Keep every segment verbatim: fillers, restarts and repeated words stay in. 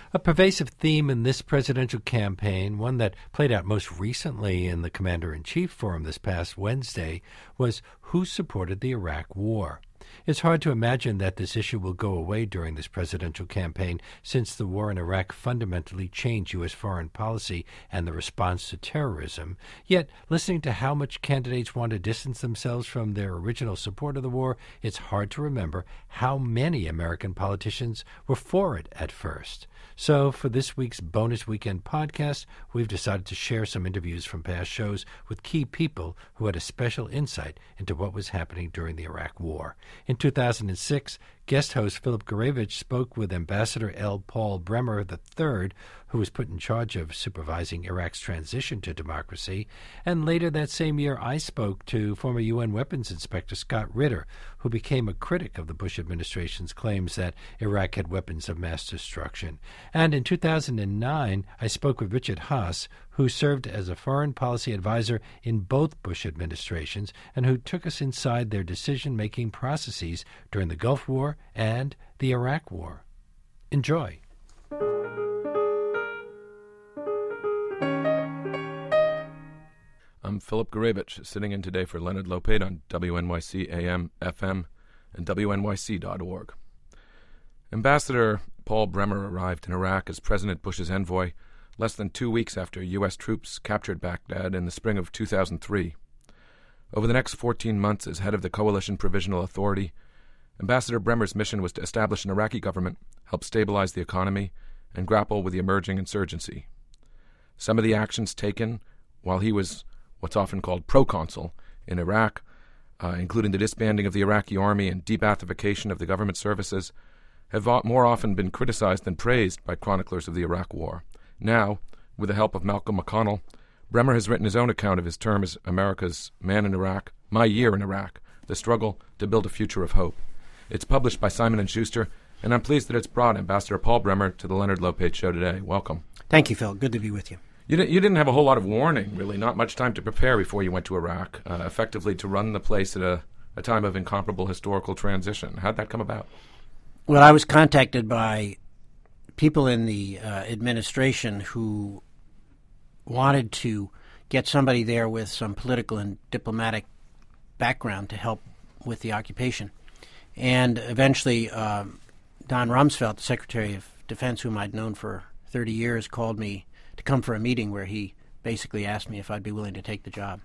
A pervasive theme in this presidential campaign, one that played out most recently in the Commander-in-Chief Forum this past Wednesday, was who supported the Iraq War. It's hard to imagine that this issue will go away during this presidential campaign, since the war in Iraq fundamentally changed U S foreign policy and the response to terrorism. Yet, listening to how much candidates want to distance themselves from their original support of the war, it's hard to remember how many American politicians were for it at first. So, for this week's Bonus Weekend podcast, we've decided to share some interviews from past shows with key people who had a special insight into what was happening during the Iraq War. In two thousand six, guest host Philip Gurevich spoke with Ambassador L. Paul Bremer the third, who was put in charge of supervising Iraq's transition to democracy. And later that same year, I spoke to former U N Weapons Inspector Scott Ritter, who became a critic of the Bush administration's claims that Iraq had weapons of mass destruction. And in two thousand nine, I spoke with Richard Haass, who served as a foreign policy advisor in both Bush administrations and who took us inside their decision-making processes during the Gulf War and the Iraq War. Enjoy. I'm Philip Gurevich, sitting in today for Leonard Lopate on W N Y C A M, F M, and W N Y C dot org. Ambassador Paul Bremer arrived in Iraq as President Bush's envoy less than two weeks after U S troops captured Baghdad in the spring of two thousand three. Over the next fourteen months as head of the Coalition Provisional Authority, Ambassador Bremer's mission was to establish an Iraqi government, help stabilize the economy, and grapple with the emerging insurgency. Some of the actions taken while he was what's often called proconsul in Iraq, uh, including the disbanding of the Iraqi army and de-Baathification of the government services, have more often been criticized than praised by chroniclers of the Iraq War. Now, with the help of Malcolm McConnell, Bremer has written his own account of his term as America's Man in Iraq, My Year in Iraq, The Struggle to Build a Future of Hope. It's published by Simon and Schuster, and I'm pleased that it's brought Ambassador Paul Bremer to the Leonard Lopate Show today. Welcome. Thank you, Phil. Good to be with you. You didn't, you didn't have a whole lot of warning, really, not much time to prepare before you went to Iraq, uh, effectively to run the place at a, a time of incomparable historical transition. How'd that come about? Well, I was contacted by people in the uh, administration who wanted to get somebody there with some political and diplomatic background to help with the occupation. And eventually, um, Don Rumsfeld, the Secretary of Defense, whom I'd known for thirty years, called me to come for a meeting where he basically asked me if I'd be willing to take the job.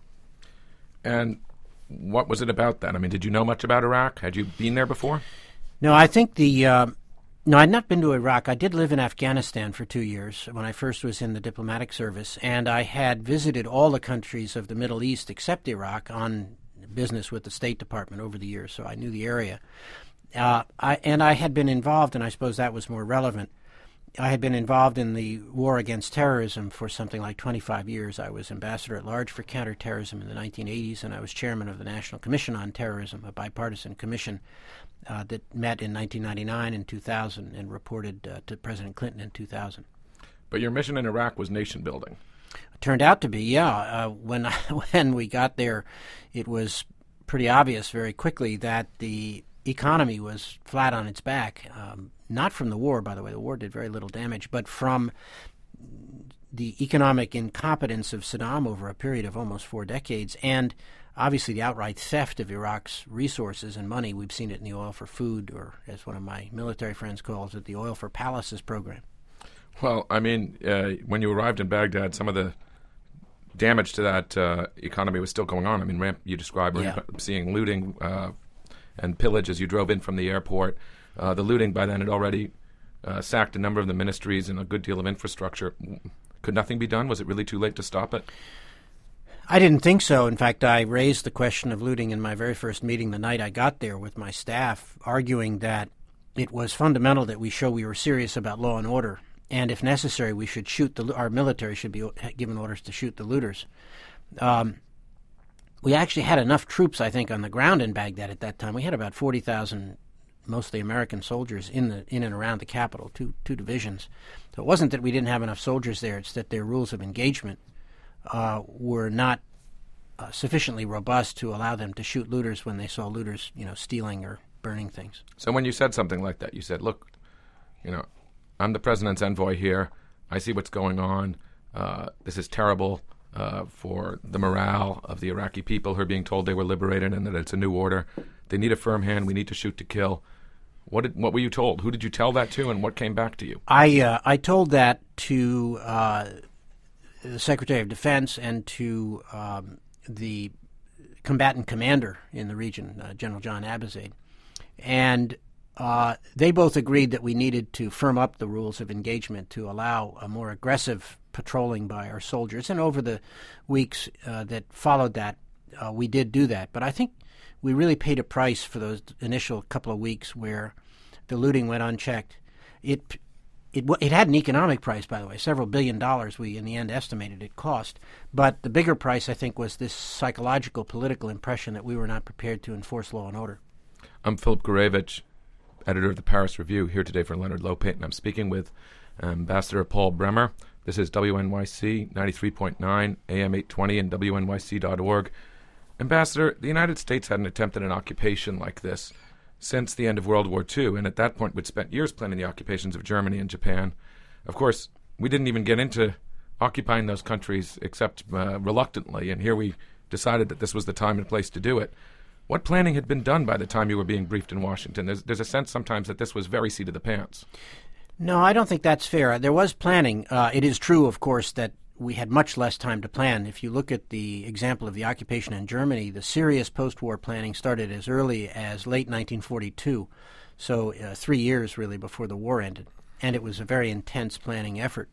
And what was it about that? I mean, did you know much about Iraq? Had you been there before? No, I think the uh, no, I'd not been to Iraq. I did live in Afghanistan for two years when I first was in the diplomatic service, and I had visited all the countries of the Middle East except Iraq on business with the State Department over the years, so I knew the area. Uh, I, and I had been involved, and I suppose that was more relevant, I had been involved in the war against terrorism for something like twenty-five years. I was ambassador at large for counterterrorism in the nineteen eighties, and I was chairman of the National Commission on Terrorism, a bipartisan commission uh, that met in nineteen ninety-nine and two thousand and reported uh, to President Clinton in two thousand. But your mission in Iraq was nation building. It turned out to be, yeah. Uh, when, I, when we got there, it was pretty obvious very quickly that the economy was flat on its back. Um, Not from the war, by the way. The war did very little damage, but from the economic incompetence of Saddam over a period of almost four decades, and obviously the outright theft of Iraq's resources and money. We've seen it in the Oil for Food, or as one of my military friends calls it, the Oil for Palaces program. Well, I mean, uh, when you arrived in Baghdad, some of the damage to that uh, economy was still going on. I mean, ramp, you described Yeah. seeing looting uh, and pillage as you drove in from the airport. Uh, the looting by then had already uh, sacked a number of the ministries and a good deal of infrastructure. Could nothing be done? Was it really too late to stop it? I didn't think so. In fact, I raised the question of looting in my very first meeting the night I got there with my staff, arguing that it was fundamental that we show we were serious about law and order, and if necessary, we should shoot the our military should be given orders to shoot the looters. Um, we actually had enough troops, I think, on the ground in Baghdad at that time. We had about forty thousand mostly American soldiers in the in and around the capital, two two divisions. So it wasn't that we didn't have enough soldiers there; it's that their rules of engagement uh, were not uh, sufficiently robust to allow them to shoot looters when they saw looters, you know, stealing or burning things. So when you said something like that, you said, "Look, you know, I'm the president's envoy here. I see what's going on. Uh, this is terrible uh, for the morale of the Iraqi people who are being told they were liberated and that it's a new order. They need a firm hand. We need to shoot to kill. What did, what were you told? Who did you tell that to, and what came back to you? I uh, I told that to uh, the Secretary of Defense and to um, the combatant commander in the region, uh, General John Abizaid. And uh, they both agreed that we needed to firm up the rules of engagement to allow a more aggressive patrolling by our soldiers. And over the weeks uh, that followed that, uh, we did do that. But I think we really paid a price for those initial couple of weeks where the looting went unchecked. It It, it had an economic price, by the way, several billion dollars we in the end estimated it cost. But the bigger price, I think, was this psychological, political impression that we were not prepared to enforce law and order. I'm Philip Gurevich, editor of the Paris Review, here today for Leonard Lopate, and I'm speaking with Ambassador Paul Bremer. This is W N Y C ninety-three point nine, A M eight twenty, and W N Y C dot org. Ambassador, the United States hadn't attempted an occupation like this since the end of World War Two, and at that point we'd spent years planning the occupations of Germany and Japan. Of course, we didn't even get into occupying those countries except uh, reluctantly, and here we decided that this was the time and place to do it. What planning had been done by the time you were being briefed in Washington? There's, there's a sense sometimes that this was very seat of the pants. No, I don't think that's fair. There was planning. Uh, it is true, of course, that we had much less time to plan. If you look at the example of the occupation in Germany, the serious post-war planning started as early as late nineteen forty-two, so uh, three years really before the war ended, and it was a very intense planning effort.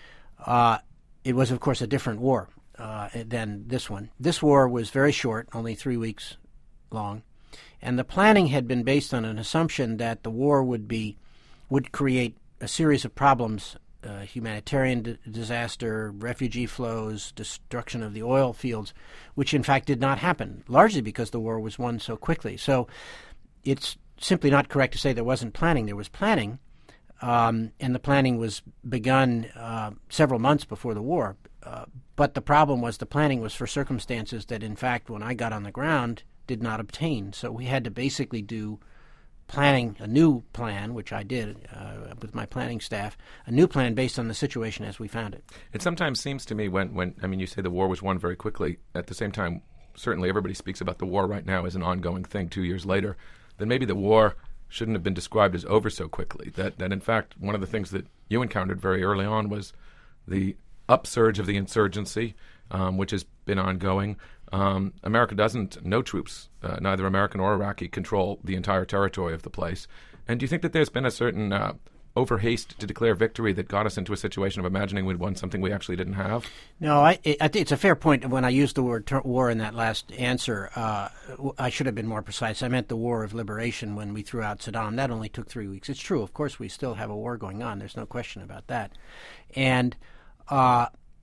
Uh, it was, of course, a different war uh, than this one. This war was very short, only three weeks long, and the planning had been based on an assumption that the war would be would create a series of problems. Uh, humanitarian d- disaster, refugee flows, destruction of the oil fields, which in fact did not happen, largely because the war was won so quickly. So it's simply not correct to say there wasn't planning. There was planning, um, and the planning was begun uh, several months before the war. Uh, but the problem was the planning was for circumstances that, in fact, when I got on the ground, did not obtain. So we had to basically do planning, a new plan, which I did uh, with my planning staff, a new plan based on the situation as we found it. It sometimes seems to me when, when, I mean, you say the war was won very quickly. At the same time, certainly everybody speaks about the war right now as an ongoing thing two years later. Then maybe the war shouldn't have been described as over so quickly. That, that in fact, one of the things that you encountered very early on was the upsurge of the insurgency, um, which has been ongoing. Um, America doesn't, no troops, uh, neither American or Iraqi, control the entire territory of the place. And do you think that there's been a certain uh, overhaste to declare victory that got us into a situation of imagining we'd won something we actually didn't have? No, I, I think it's a fair point. When I used the word ter- war in that last answer, uh, I should have been more precise. I meant the war of liberation when we threw out Saddam. That only took three weeks. It's true. Of course, we still have a war going on. There's no question about that. And uh,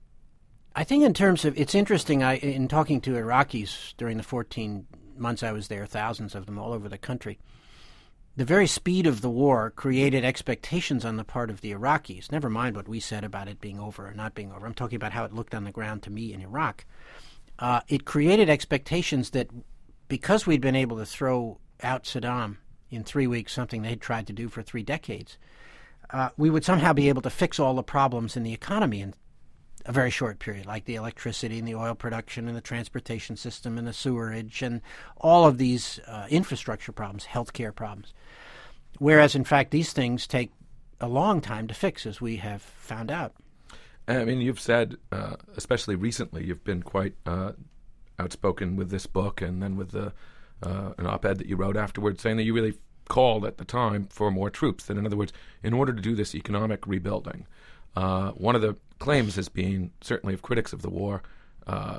I think in terms of, it's interesting, I, in talking to Iraqis during the fourteen months I was there, thousands of them all over the country, the very speed of the war created expectations on the part of the Iraqis, never mind what we said about it being over or not being over. I'm talking about how it looked on the ground to me in Iraq. Uh, it created expectations that because we'd been able to throw out Saddam in three weeks, something they'd tried to do for three decades, uh, we would somehow be able to fix all the problems in the economy in a very short period, like the electricity and the oil production and the transportation system and the sewerage and all of these uh, infrastructure problems, healthcare problems. Whereas, in fact, these things take a long time to fix, as we have found out. I mean, you've said, uh, especially recently, you've been quite uh, outspoken with this book and then with the, uh, an op-ed that you wrote afterwards, saying that you really called at the time for more troops. That, in other words, in order to do this economic rebuilding, uh, one of the claims has been, certainly of critics of the war, uh,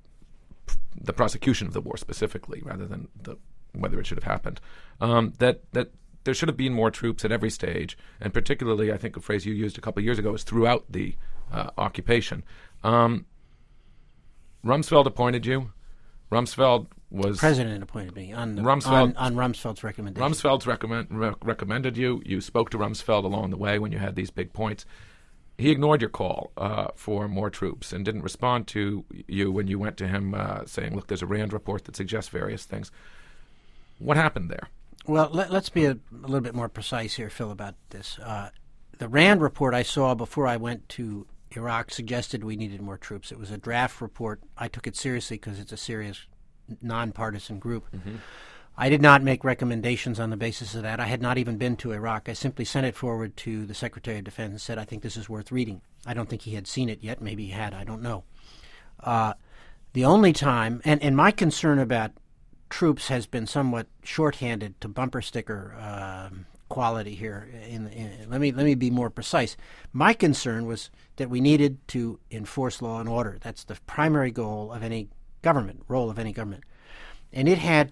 the prosecution of the war specifically, rather than the, whether it should have happened, um, that that there should have been more troops at every stage, and particularly, I think a phrase you used a couple of years ago is throughout the uh, occupation. Um, Rumsfeld appointed you. Rumsfeld was... The president appointed me on, the, Rumsfeld, on, on Rumsfeld's recommendation. Rumsfeld's recommend, re- recommended you. You spoke to Rumsfeld along the way when you had these big points. He ignored your call uh, for more troops and didn't respond to you when you went to him uh, saying, look, there's a RAND report that suggests various things. What happened there? Well, let, let's be a, a little bit more precise here, Phil, about this. Uh, the RAND report I saw before I went to Iraq suggested we needed more troops. It was a draft report. I took it seriously because it's a serious, nonpartisan group. Mm-hmm. I did not make recommendations on the basis of that. I had not even been to Iraq. I simply sent it forward to the Secretary of Defense and said, I think this is worth reading. I don't think he had seen it yet. Maybe he had. I don't know. Uh, the only time, and, and my concern about troops has been somewhat shorthanded to bumper sticker uh, quality here. In, in, let me let me be more precise. My concern was that we needed to enforce law and order. That's the primary goal of any government, role of any government. And it had,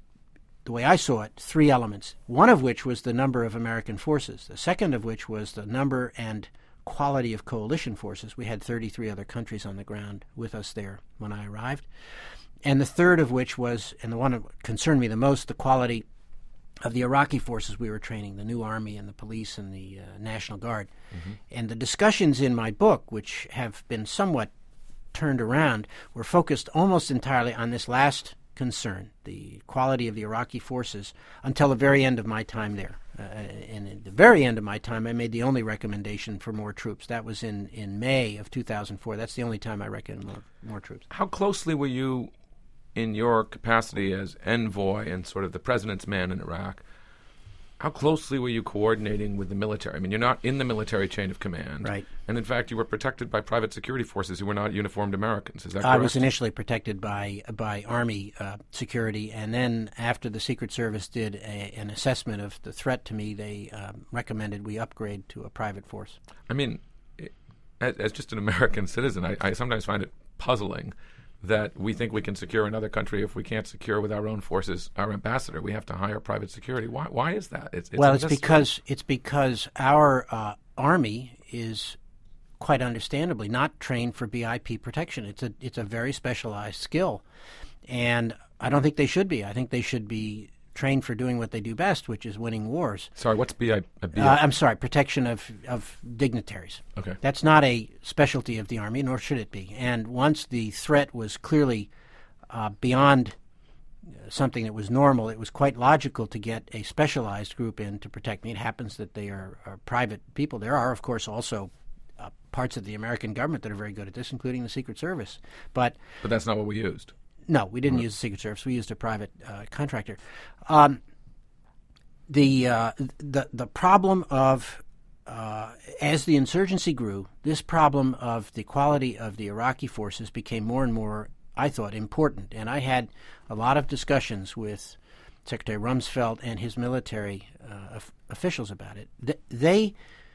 the way I saw it, three elements, one of which was the number of American forces, the second of which was the number and quality of coalition forces. We had thirty-three other countries on the ground with us there when I arrived. And the third of which was, and the one that concerned me the most, the quality of the Iraqi forces we were training, the new army and the police and the uh, National Guard. Mm-hmm. And the discussions in my book, which have been somewhat turned around, were focused almost entirely on this last concern, the quality of the Iraqi forces, until the very end of my time there. Uh, and at the very end of my time, I made the only recommendation for more troops. That was in, in May of two thousand four. That's the only time I recommended more, more troops. How closely were you, in your capacity as envoy and sort of the president's man in Iraq, how closely were you coordinating with the military? I mean, you're not in the military chain of command. Right. And in fact, you were protected by private security forces who were not uniformed Americans. Is that correct? I was initially protected by by Army uh, security, and then after the Secret Service did a, an assessment of the threat to me, they um, recommended we upgrade to a private force. I mean, as, as just an American citizen, I, I sometimes find it puzzling that we think we can secure another country if we can't secure with our own forces our ambassador. We have to hire private security. Why? Why is that? It's, it's well, it's because it's because our uh, army is quite understandably not trained for B I P protection. It's a it's a very specialized skill, and I don't think they should be. I think they should be trained for doing what they do best, which is winning wars. Sorry, what's B I P? Uh, I'm sorry, protection of, of dignitaries. Okay. That's not a specialty of the Army, nor should it be. And once the threat was clearly uh, beyond something that was normal, it was quite logical to get a specialized group in to protect me. It happens that they are, are private people. There are, of course, also uh, parts of the American government that are very good at this, including the Secret Service. But but that's not what we used. No, we didn't mm-hmm. use the Secret Service. We used a private uh, contractor. Um, the uh, the the problem of uh, as the insurgency grew, this problem of the quality of the Iraqi forces became more and more, I thought, important. And I had a lot of discussions with Secretary Rumsfeld and his military uh, of, officials about it. Th- they,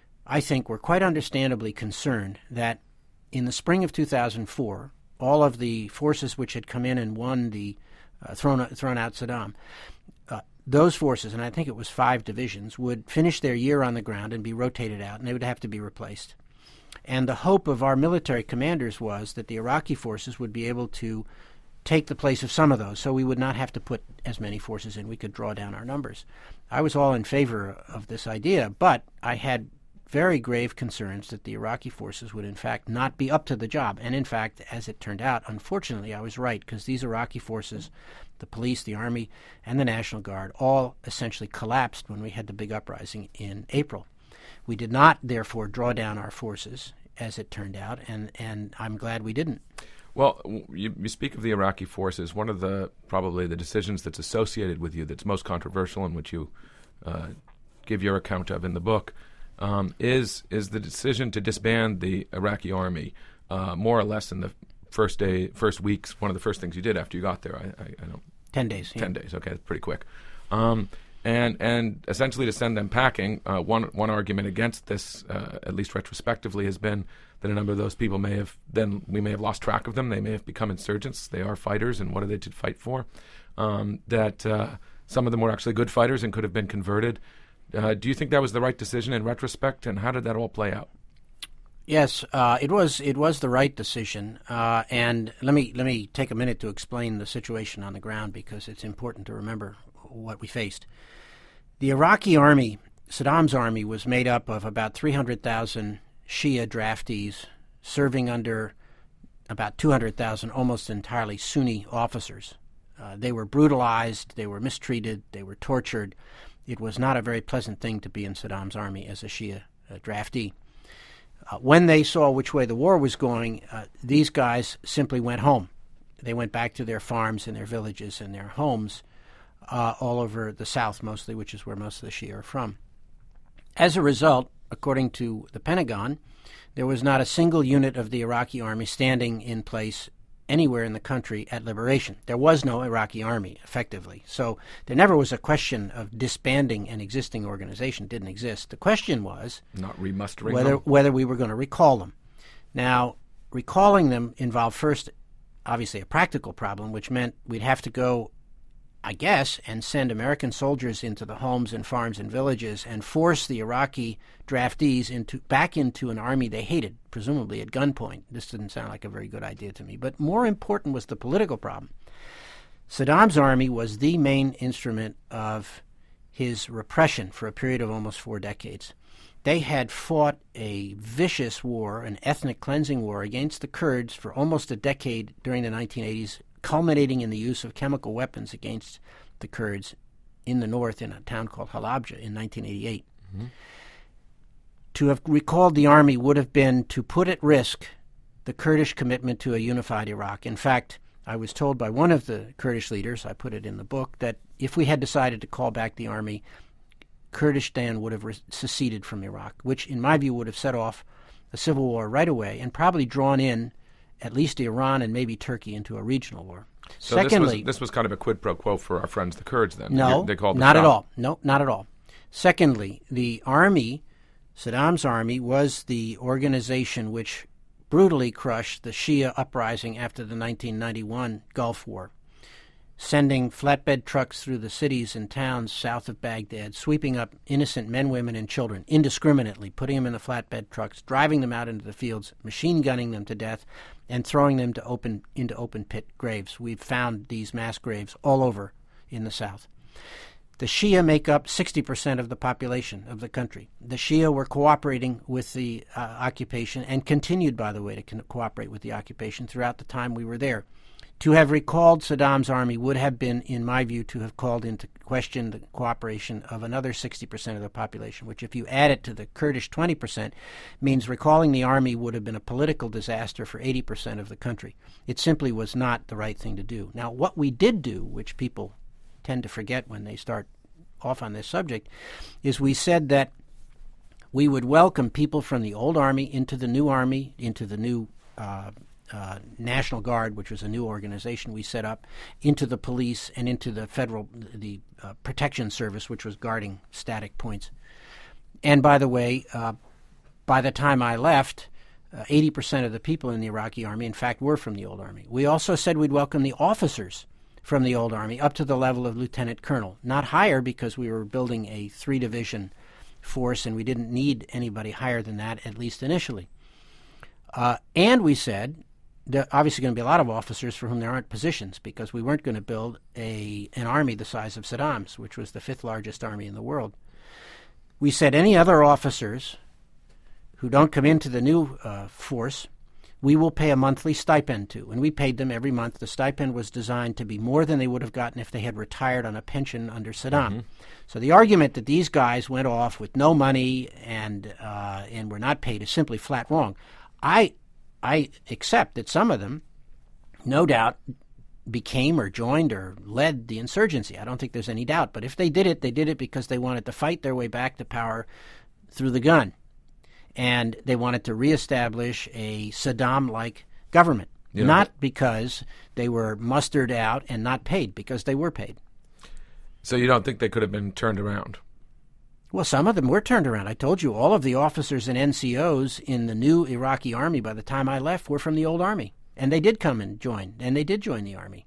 I think, were quite understandably concerned that in the spring of two thousand four, all of the forces which had come in and won the uh, thrown thrown out Saddam, uh, those forces, and I think it was five divisions, would finish their year on the ground and be rotated out, and they would have to be replaced. And the hope of our military commanders was that the Iraqi forces would be able to take the place of some of those, so we would not have to put as many forces in. We could draw down our numbers. I was all in favor of this idea, but I had very grave concerns that the Iraqi forces would in fact not be up to the job. And in fact, as it turned out, unfortunately, I was right, because these Iraqi forces, the police, the army, and the National Guard, all essentially collapsed when we had the big uprising in April. We did not, therefore, draw down our forces, as it turned out, and, and I'm glad we didn't. Well, you, you speak of the Iraqi forces. One of the, probably the decisions that's associated with you that's most controversial, and which you uh, give your account of in the book, Um, is is the decision to disband the Iraqi army, uh, more or less in the first day, first weeks. One of the first things you did after you got there. I, I, I don't. Ten days. Ten yeah. days. Okay, that's pretty quick. Um, and and essentially to send them packing. Uh, one one argument against this, uh, at least retrospectively, has been that a number of those people may have then we may have lost track of them. They may have become insurgents. They are fighters, and what are they to fight for? Um, that uh, some of them were actually good fighters and could have been converted. Uh, do you think that was the right decision in retrospect, and how did that all play out? Yes, uh, it was. It was the right decision, uh, and let me let me take a minute to explain the situation on the ground, because it's important to remember what we faced. The Iraqi army, Saddam's army, was made up of about three hundred thousand Shia draftees serving under about two hundred thousand almost entirely Sunni officers. Uh, they were brutalized, they were mistreated, they were tortured. It was not a very pleasant thing to be in Saddam's army as a Shia uh, draftee. Uh, when they saw which way the war was going, uh, these guys simply went home. They went back to their farms and their villages and their homes uh, all over the South mostly, which is where most of the Shia are from. As a result, according to the Pentagon, there was not a single unit of the Iraqi army standing in place anywhere in the country at liberation. There was no Iraqi army, effectively. So there never was a question of disbanding an existing organization. It didn't exist. The question was not remustering whether them. whether we were going to recall them. Now, recalling them involved first, obviously, a practical problem, which meant we'd have to go, I guess, and send American soldiers into the homes and farms and villages and force the Iraqi draftees into back into an army they hated, presumably at gunpoint. This didn't sound like a very good idea to me. But more important was the political problem. Saddam's army was the main instrument of his repression for a period of almost four decades. They had fought a vicious war, an ethnic cleansing war against the Kurds for almost a decade during the nineteen eighties, culminating in the use of chemical weapons against the Kurds in the north in a town called Halabja in nineteen eighty-eight. Mm-hmm. To have recalled the army would have been to put at risk the Kurdish commitment to a unified Iraq. In fact, I was told by one of the Kurdish leaders, I put it in the book, that if we had decided to call back the army, Kurdistan would have re- seceded from Iraq, which in my view would have set off a civil war right away and probably drawn in at least Iran and maybe Turkey into a regional war. So Secondly, this was, this was kind of a quid pro quo for our friends the Kurds then? No, they called not the at shot. all. No, not at all. Secondly, the army, Saddam's army, was the organization which brutally crushed the Shia uprising after the nineteen ninety-one Gulf War, sending flatbed trucks through the cities and towns south of Baghdad, sweeping up innocent men, women, and children indiscriminately, putting them in the flatbed trucks, driving them out into the fields, machine gunning them to death, and throwing them to open into open pit graves. We've found these mass graves all over in the South. The Shia make up sixty percent of the population of the country. The Shia were cooperating with the uh, occupation and continued, by the way, to co- cooperate with the occupation throughout the time we were there. To have recalled Saddam's army would have been, in my view, to have called into question the cooperation of another sixty percent of the population, which, if you add it to the Kurdish twenty percent, means recalling the army would have been a political disaster for eighty percent of the country. It simply was not the right thing to do. Now, what we did do, which people tend to forget when they start off on this subject, is we said that we would welcome people from the old army into the new army, into the new uh, uh, National Guard, which was a new organization we set up, into the police and into the federal, the uh, protection service, which was guarding static points. And by the way, uh, by the time I left, uh, eighty percent of the people in the Iraqi army, in fact, were from the old army. We also said we'd welcome the officers from the old army up to the level of lieutenant colonel, not higher because we were building a three-division force and we didn't need anybody higher than that, at least initially. Uh, and we said there are obviously going to be a lot of officers for whom there aren't positions because we weren't going to build a an army the size of Saddam's, which was the fifth largest army in the world. We said any other officers who don't come into the new uh, force, we will pay a monthly stipend to. And we paid them every month. The stipend was designed to be more than they would have gotten if they had retired on a pension under Saddam. Mm-hmm. So the argument that these guys went off with no money and uh, and were not paid is simply flat wrong. I I accept that some of them, no doubt, became or joined or led the insurgency. I don't think there's any doubt. But if they did it, they did it because they wanted to fight their way back to power through the gun. And they wanted to reestablish a Saddam-like government, yeah. Not because they were mustered out and not paid, because they were paid. So you don't think they could have been turned around? Well, some of them were turned around. I told you all of the officers and N C Os in the new Iraqi army by the time I left were from the old army. And they did come and join, and they did join the army.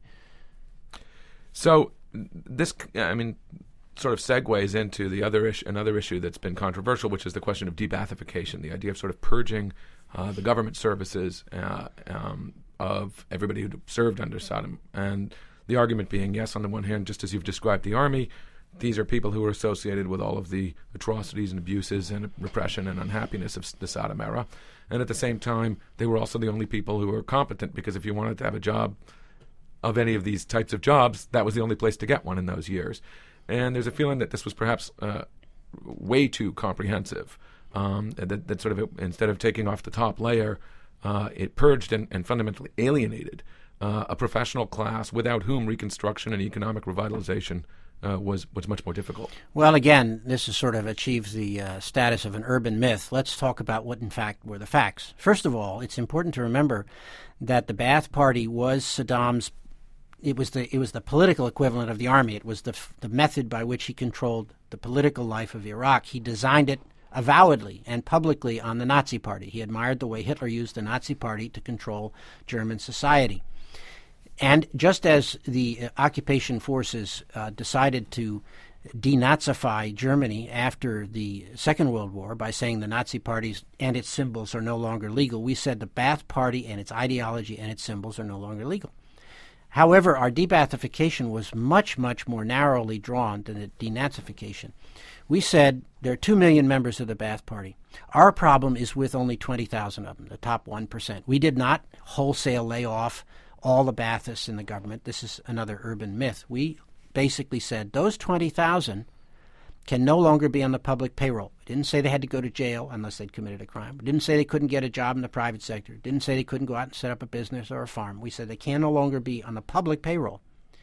So this, I mean, sort of segues into the other issue, another issue that's been controversial, which is the question of de-Baathification, the idea of sort of purging uh, the government services uh, um, of everybody who served under Saddam. And the argument being, yes, on the one hand, just as you've described the army, these are people who are associated with all of the atrocities and abuses and repression and unhappiness of the Saddam era. And at the same time, they were also the only people who were competent, because if you wanted to have a job of any of these types of jobs, that was the only place to get one in those years. And there's a feeling that this was perhaps uh, way too comprehensive um, that, that sort of, instead of taking off the top layer, uh, it purged and, and fundamentally alienated uh, a professional class without whom reconstruction and economic revitalization uh, was, was much more difficult. Well, again, this is sort of achieves the uh, status of an urban myth. Let's talk about what, in fact, were the facts. First of all, it's important to remember that the Ba'ath Party was Saddam's It was the it was the political equivalent of the army. It was the the method by which he controlled the political life of Iraq. He designed it avowedly and publicly on the Nazi Party. He admired the way Hitler used the Nazi Party to control German society. And just as the uh, occupation forces uh, decided to denazify Germany after the Second World War by saying the Nazi Party and its symbols are no longer legal, we said the Ba'ath Party and its ideology and its symbols are no longer legal. However, our de-Baathification was much, much more narrowly drawn than the denazification. We said there are two million members of the Ba'ath Party. Our problem is with only twenty thousand of them, the top one percent. We did not wholesale lay off all the Baathists in the government. This is another urban myth. We basically said those twenty thousand can no longer be on the public payroll. It didn't say they had to go to jail unless they'd committed a crime. It didn't say they couldn't get a job in the private sector. It didn't say they couldn't go out and set up a business or a farm. We said they can no longer be on the public payroll.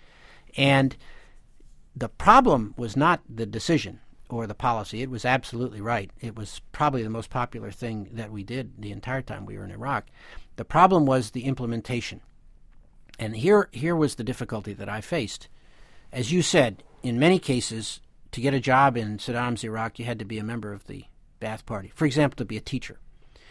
And the problem was not the decision or the policy. It was absolutely right. It was probably the most popular thing that we did the entire time we were in Iraq. The problem was the implementation. And here, here was the difficulty that I faced. As you said, in many cases, to get a job in Saddam's Iraq, you had to be a member of the Ba'ath Party. For example, to be a teacher.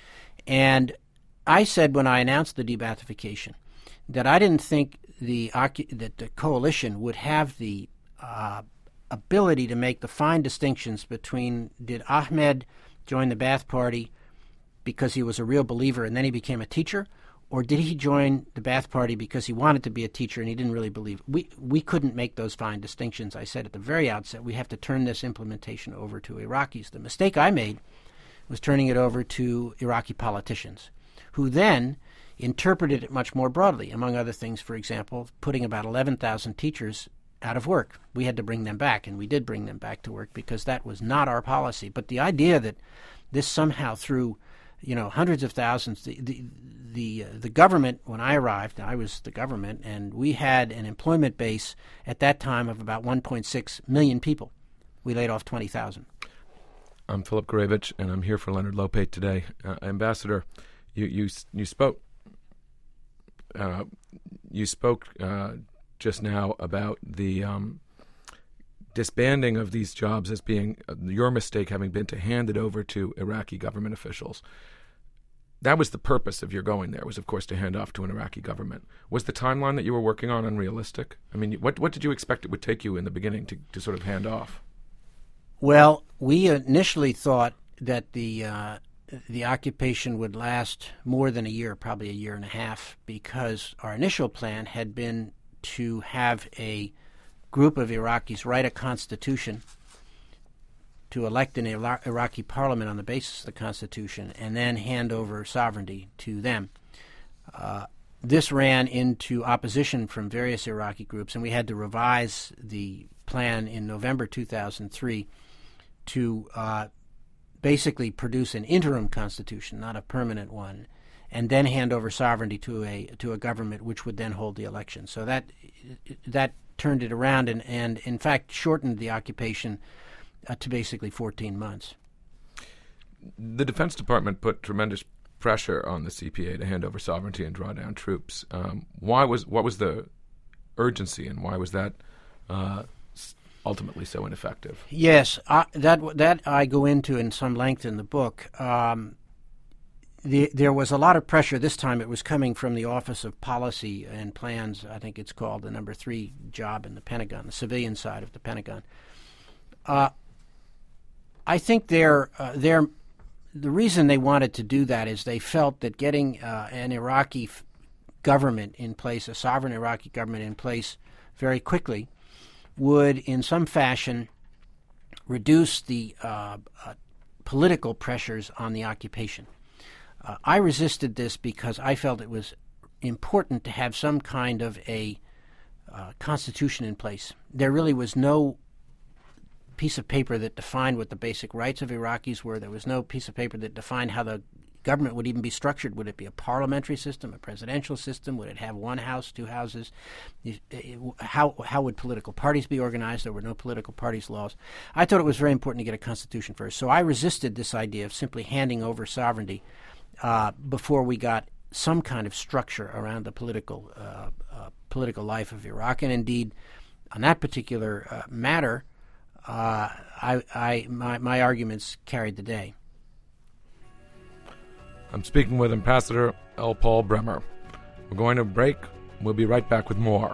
And I said when I announced the de-Baathification that I didn't think the that the coalition would have the uh, ability to make the fine distinctions between did Ahmed join the Ba'ath Party because he was a real believer and then he became a teacher, or did he join the Ba'ath Party because he wanted to be a teacher and he didn't really believe? We we couldn't make those fine distinctions. I said at the very outset, we have to turn this implementation over to Iraqis. The mistake I made was turning it over to Iraqi politicians, who then interpreted it much more broadly. Among other things, for example, putting about eleven thousand teachers out of work. We had to bring them back, and we did bring them back to work because that was not our policy. But the idea that this somehow through you know, hundreds of thousands. The the the, uh, the government, when I arrived, I was the government, and we had an employment base at that time of about one point six million people. We laid off twenty thousand. I'm Philip Gurevich, and I'm here for Leonard Lopate today. Uh, Ambassador, you you you spoke uh, you spoke uh, just now about the um, disbanding of these jobs as being uh, your mistake, having been to hand it over to Iraqi government officials. That was the purpose of your going there, was, of course, to hand off to an Iraqi government. Was the timeline that you were working on unrealistic? I mean, what what did you expect it would take you in the beginning to, to sort of hand off? Well, we initially thought that the uh, the occupation would last more than a year, probably a year and a half, because our initial plan had been to have a group of Iraqis write a constitution, to elect an Iraqi parliament on the basis of the constitution, and then hand over sovereignty to them. Uh, this ran into opposition from various Iraqi groups, and we had to revise the plan in November two thousand three to uh, basically produce an interim constitution, not a permanent one, and then hand over sovereignty to a to a government which would then hold the election. So that that turned it around and, and in fact, shortened the occupation uh, to basically fourteen months. The Defense Department put tremendous pressure on the C P A to hand over sovereignty and draw down troops. Um, why was what was the urgency, and why was that uh, ultimately so ineffective? Yes, uh, that that I go into in some length in the book. Um, the, there was a lot of pressure. This time it was coming from the Office of Policy and Plans. I think it's called the number three job in the Pentagon, the civilian side of the Pentagon. Uh, I think they're, uh, they're, the reason they wanted to do that is they felt that getting uh, an Iraqi f- government in place, a sovereign Iraqi government in place very quickly, would in some fashion reduce the uh, uh, political pressures on the occupation. Uh, I resisted this because I felt it was important to have some kind of a uh, constitution in place. There really was no piece of paper that defined what the basic rights of Iraqis were. There was no piece of paper that defined how the government would even be structured. Would it be a parliamentary system, a presidential system? Would it have one house, two houses? How how would political parties be organized? There were no political parties laws. I thought it was very important to get a constitution first. So I resisted this idea of simply handing over sovereignty uh, before we got some kind of structure around the political uh, uh, political life of Iraq. And indeed, on that particular uh, matter, uh, I, I my, my arguments carried the day. I'm speaking with Ambassador L. Paul Bremer. We're going to break. We'll be right back with more.